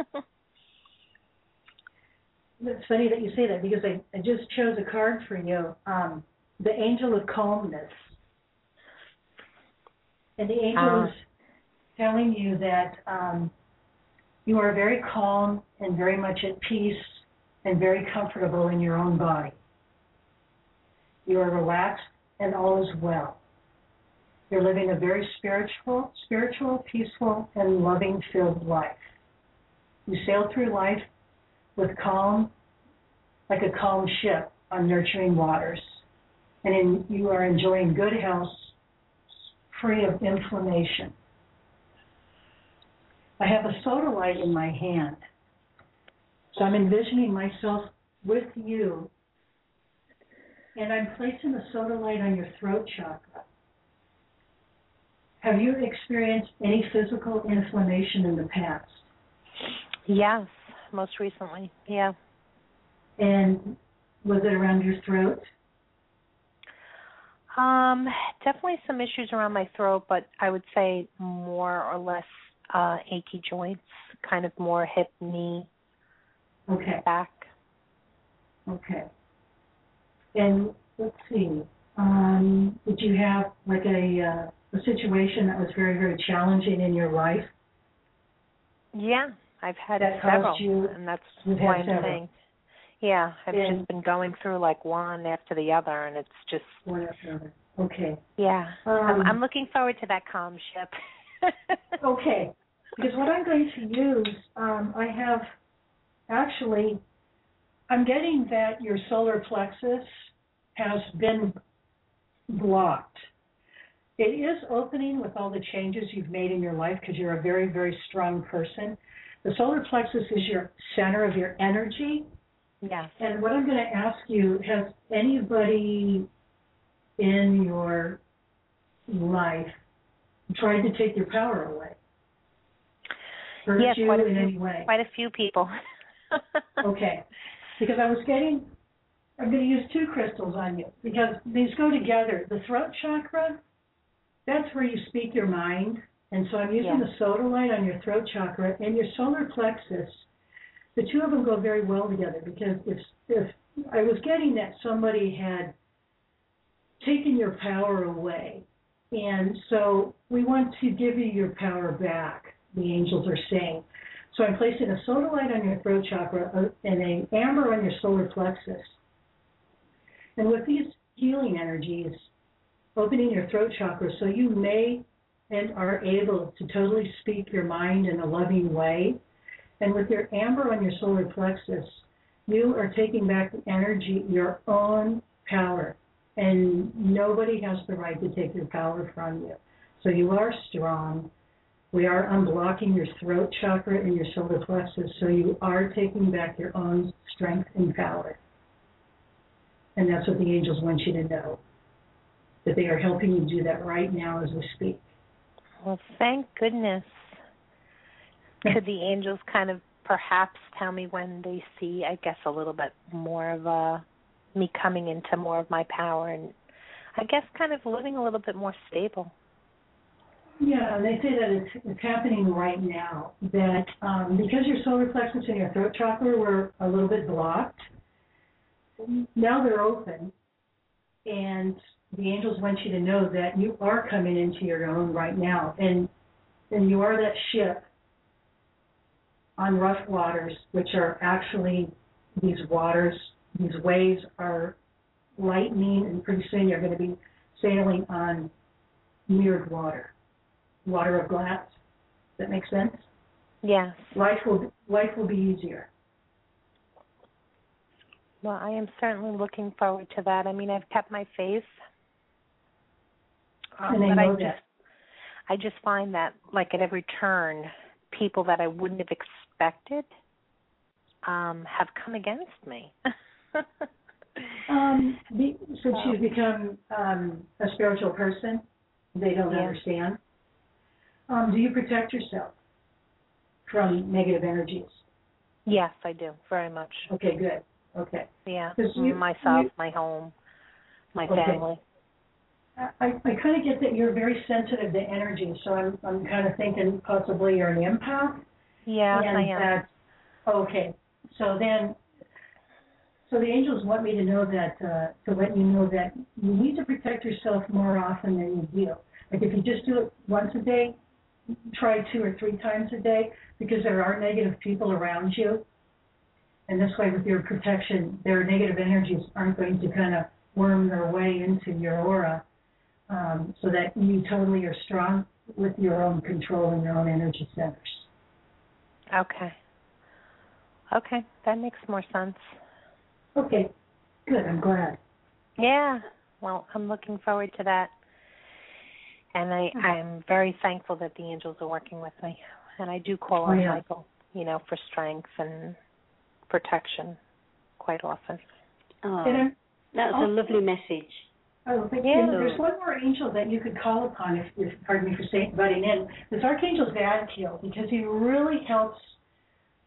Speaker 5: It's funny that you say that because I just chose a card for you, the Angel of Calmness. And the angel is telling you that you are very calm and very much at peace and very comfortable in your own body. You are relaxed and all is well. You're living a very spiritual, peaceful, and loving-filled life. You sail through life with calm, like a calm ship on nurturing waters. And you are enjoying good health, free of inflammation. I have a sodalite in my hand. So I'm envisioning myself with you. And I'm placing the sodalite on your throat chakra. Have you experienced any physical inflammation in the past?
Speaker 11: Yes, most recently, yeah.
Speaker 5: And was it around your throat?
Speaker 11: Definitely some issues around my throat, but I would say more or less achy joints, kind of more hip, knee, back.
Speaker 5: Okay. And let's see, did you have like a situation that was very, very challenging in your life?
Speaker 11: Yeah, I've had
Speaker 5: that
Speaker 11: several,
Speaker 5: you,
Speaker 11: and that's why I'm saying. Yeah, I've
Speaker 5: and
Speaker 11: just been going through like one after the other, and it's just
Speaker 5: one after another. Okay.
Speaker 11: Yeah, I'm looking forward to that calm ship.
Speaker 5: Okay, because what I'm going to use, I have actually, I'm getting that your solar plexus has been blocked. It is opening with all the changes you've made in your life because you're a very, very strong person. The solar plexus is your center of your energy.
Speaker 11: Yes.
Speaker 5: And what I'm going to ask you, has anybody in your life tried to take your power away? Hurt
Speaker 11: yes,
Speaker 5: you
Speaker 11: quite
Speaker 5: in any way?
Speaker 11: Quite a few people.
Speaker 5: Okay. Because I'm going to use two crystals on you because these go together. The throat chakra, that's where you speak your mind. And so I'm using the sodalite on your throat chakra and your solar plexus. The two of them go very well together because if I was getting that somebody had taken your power away, and so we want to give you your power back, the angels are saying. So I'm placing a sodalite on your throat chakra and an amber on your solar plexus. And with these healing energies, opening your throat chakra so you may and are able to totally speak your mind in a loving way. And with your amber on your solar plexus, you are taking back the energy, your own power. And nobody has the right to take your power from you. So you are strong. We are unblocking your throat chakra and your solar plexus, so you are taking back your own strength and power. And that's what the angels want you to know, that they are helping you do that right now as we speak.
Speaker 11: Well, thank goodness. Could the angels kind of perhaps tell me when they see, I guess, a little bit more of me coming into more of my power and I guess kind of living a little bit more stable?
Speaker 5: Yeah, they say that it's happening right now, that because your solar plexus and your throat chakra were a little bit blocked, now they're open, and the angels want you to know that you are coming into your own right now, and you are that ship on rough waters, which are actually these waters, these waves are lightening, and pretty soon you're going to be sailing on mirrored water of glass. Does that make sense?
Speaker 11: Yes.
Speaker 5: Life will be easier.
Speaker 11: Well, I am certainly looking forward to that. I mean, I've kept my faith,
Speaker 5: and
Speaker 11: I just find that, like at every turn, people that I wouldn't have expected have come against me.
Speaker 5: Since you've become a spiritual person, they don't understand. Do you protect yourself from negative energies?
Speaker 11: Yes, I do, very much.
Speaker 5: Okay, good. Okay.
Speaker 11: Yeah, myself, my home, my family.
Speaker 5: I kind of get that you're very sensitive to energy, so I'm kind of thinking possibly you're an empath.
Speaker 11: Yeah, I am.
Speaker 5: Okay. So the angels want me to know that, to let you know that you need to protect yourself more often than you do. Like if you just do it once a day, try 2 or 3 times a day, because there are negative people around you. And this way, with your protection, their negative energies aren't going to kind of worm their way into your aura, so that you totally are strong with your own control and your own energy centers.
Speaker 11: Okay, that makes more sense.
Speaker 5: Okay, good. I'm glad.
Speaker 11: Yeah, well, I'm looking forward to that. And I'm very thankful that the angels are working with me. And I do call on Michael, for strength and protection quite often.
Speaker 3: Oh, that's a lovely message.
Speaker 5: Oh, thank you. There's one more angel that you could call upon, if pardon me for butting in. This Archangel Zadkiel, because he really helps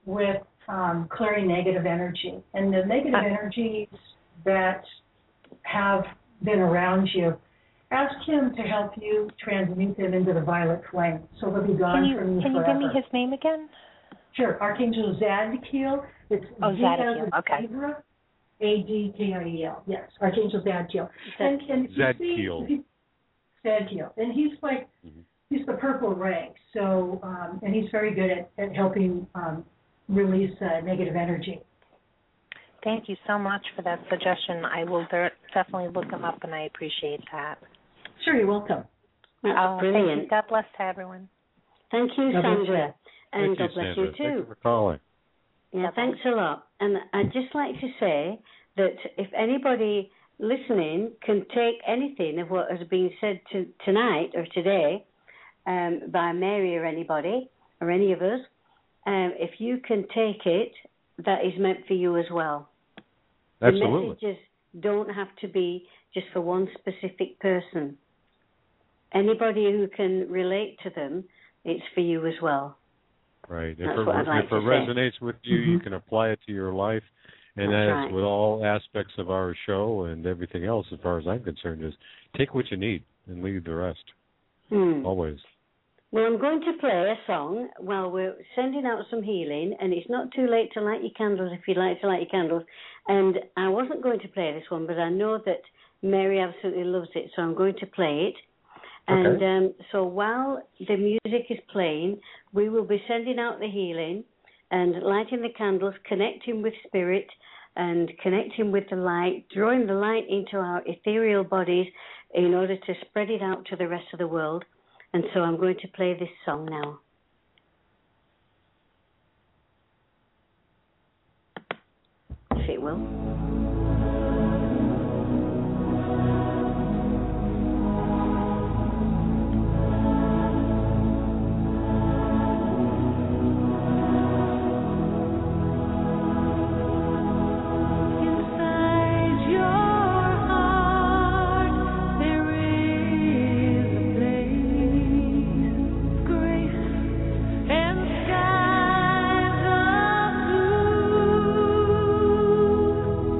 Speaker 5: with clearing negative energy. And the negative energies that have been around you, ask him to help you transmute them into the violet flame. So they'll be gone from you forever.
Speaker 11: Can you give me his name again?
Speaker 5: Sure. Archangel Zadkiel. It's
Speaker 11: Zadkiel. Okay.
Speaker 5: Adkiel. Yes. Archangel Zadkiel. And
Speaker 4: Zadkiel.
Speaker 5: Zadkiel. And he's like, he's the purple rank. So, and he's very good at helping release negative energy.
Speaker 11: Thank you so much for that suggestion. I will definitely look him up, and I appreciate that.
Speaker 5: Sure, you're welcome.
Speaker 3: That's
Speaker 11: Thank
Speaker 3: brilliant.
Speaker 11: you. God bless to everyone.
Speaker 3: Thank you, Sandra. And God bless you, too.
Speaker 4: Thank you for calling.
Speaker 3: Yeah, thanks a lot. And I'd just like to say that if anybody listening can take anything of what has been said tonight or today by Mary or anybody or any of us, if you can take it, that is meant for you as well.
Speaker 4: Absolutely.
Speaker 3: The messages don't have to be just for one specific person. Anybody who can relate to them, it's for you as well.
Speaker 4: Right.
Speaker 3: That's
Speaker 4: if
Speaker 3: what I'd like
Speaker 4: it
Speaker 3: to
Speaker 4: resonates
Speaker 3: say.
Speaker 4: with you, you can apply it to your life. And that's with all aspects of our show and everything else, as far as I'm concerned, is take what you need and leave the rest. Always.
Speaker 3: Well, I'm going to play a song while we're sending out some healing, and it's not too late to light your candles if you'd like to light your candles. And I wasn't going to play this one, but I know that Mary absolutely loves it, so I'm going to play it.
Speaker 4: Okay.
Speaker 3: And so while the music is playing, we will be sending out the healing and lighting the candles, connecting with spirit and connecting with the light, drawing the light into our ethereal bodies in order to spread it out to the rest of the world. And so I'm going to play this song now. If it will.
Speaker 2: And skies of blue.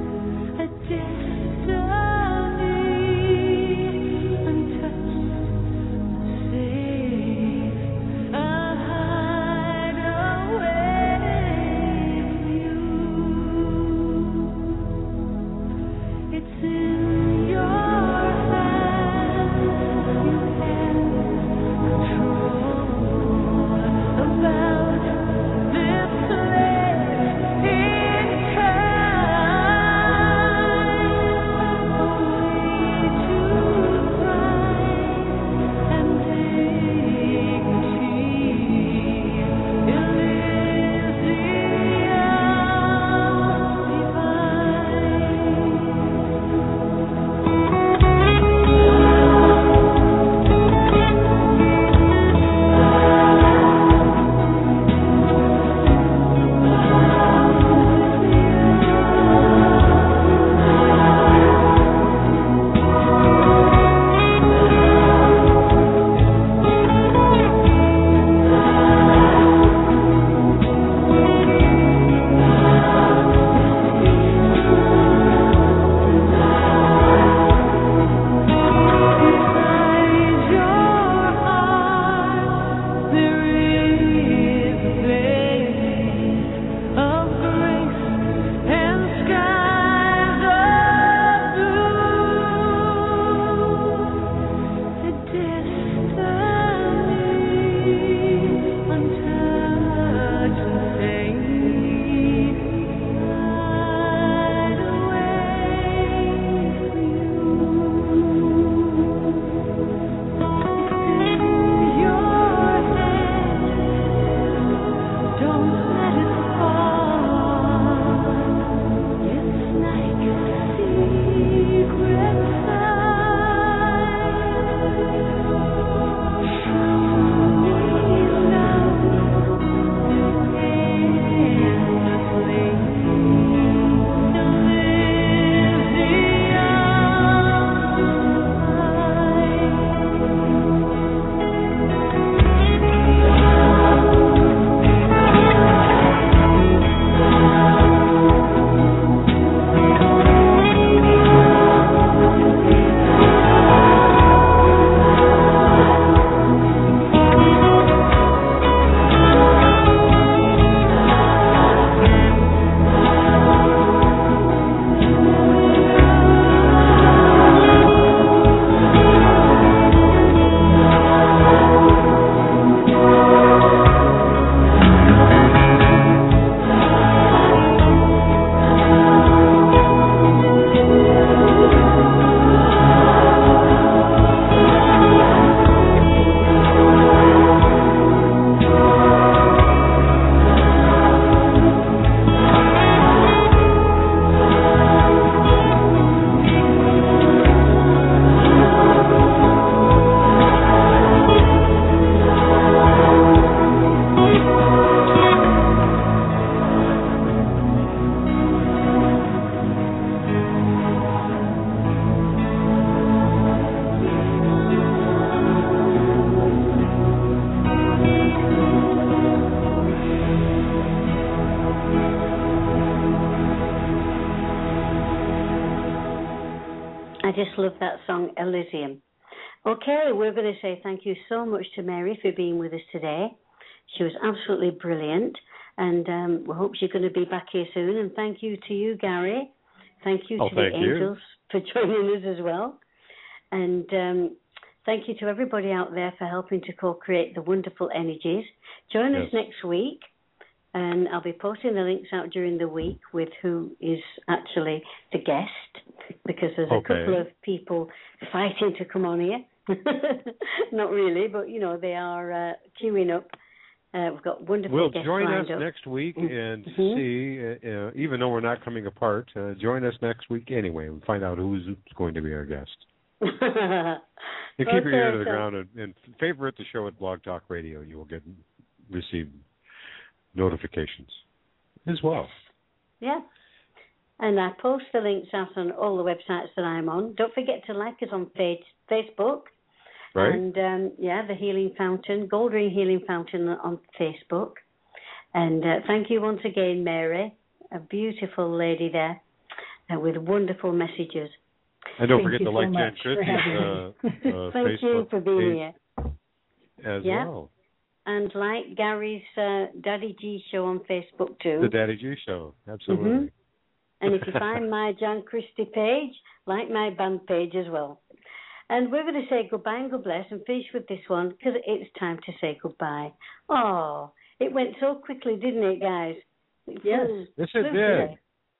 Speaker 3: I just love that song, Elysium. Okay, we're going to say thank you so much to Mary for being with us today. She was absolutely brilliant, and we hope she's going to be back here soon. And thank you to you, Gary. Thank you to the Angels for joining us as well. And thank you to everybody out there for helping to co-create the wonderful energies. Join us next week, and I'll be posting the links out during the week with who is actually the guest, because there's a couple of people fighting to come on here. Not really, but, you know, they are queuing up. We've got wonderful guests lined up.
Speaker 4: Well, join us next week and see, even though we're not coming apart, join us next week anyway and find out who's going to be our guest. And keep your ear to the ground and favorite the show at Blog Talk Radio. You will receive notifications as well.
Speaker 3: Yeah. And I post the links out on all the websites that I'm on. Don't forget to like us on Facebook.
Speaker 4: Right.
Speaker 3: And, the Healing Fountain, Gold Ring Healing Fountain on Facebook. And thank you once again, Mary, a beautiful lady there with wonderful messages.
Speaker 4: And don't forget to like Jen Christie's
Speaker 3: Thank you for being here.
Speaker 4: As well.
Speaker 3: And like Gary's Daddy G Show on Facebook, too.
Speaker 4: The Daddy G Show, absolutely. Mm-hmm.
Speaker 3: And if you find my Jan Christie page, like my band page as well. And we're going to say goodbye and God bless and finish with this one because it's time to say goodbye. Oh, it went so quickly, didn't it, guys?
Speaker 4: Yes, it did.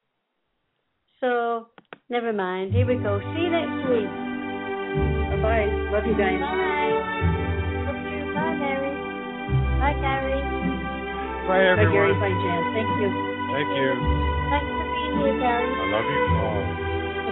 Speaker 3: So, never mind. Here we go. See you next week.
Speaker 5: Bye-bye. Love you guys.
Speaker 11: Bye. Love you. Bye, Mary. Bye, Gary.
Speaker 4: Bye, everyone.
Speaker 5: Bye, Gary. Bye, Jan. Thank you.
Speaker 4: Thank you.
Speaker 11: Thanks for being here, Gary.
Speaker 4: I love you all.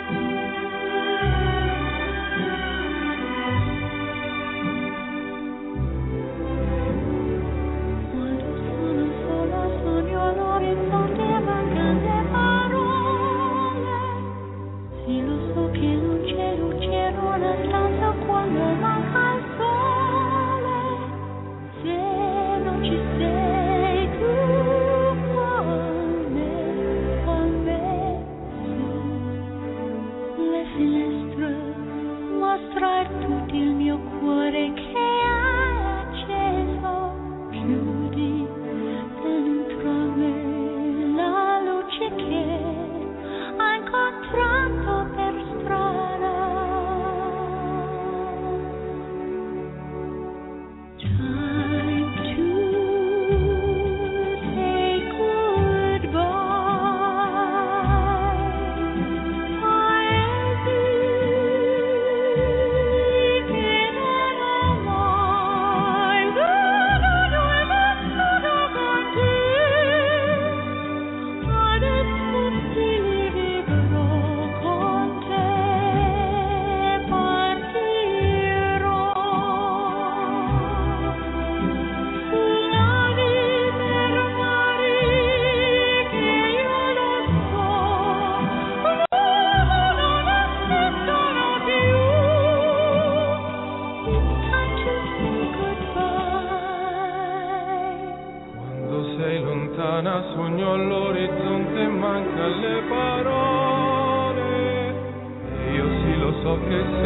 Speaker 12: Sogno all'orizzonte, manca le parole, io sì lo so che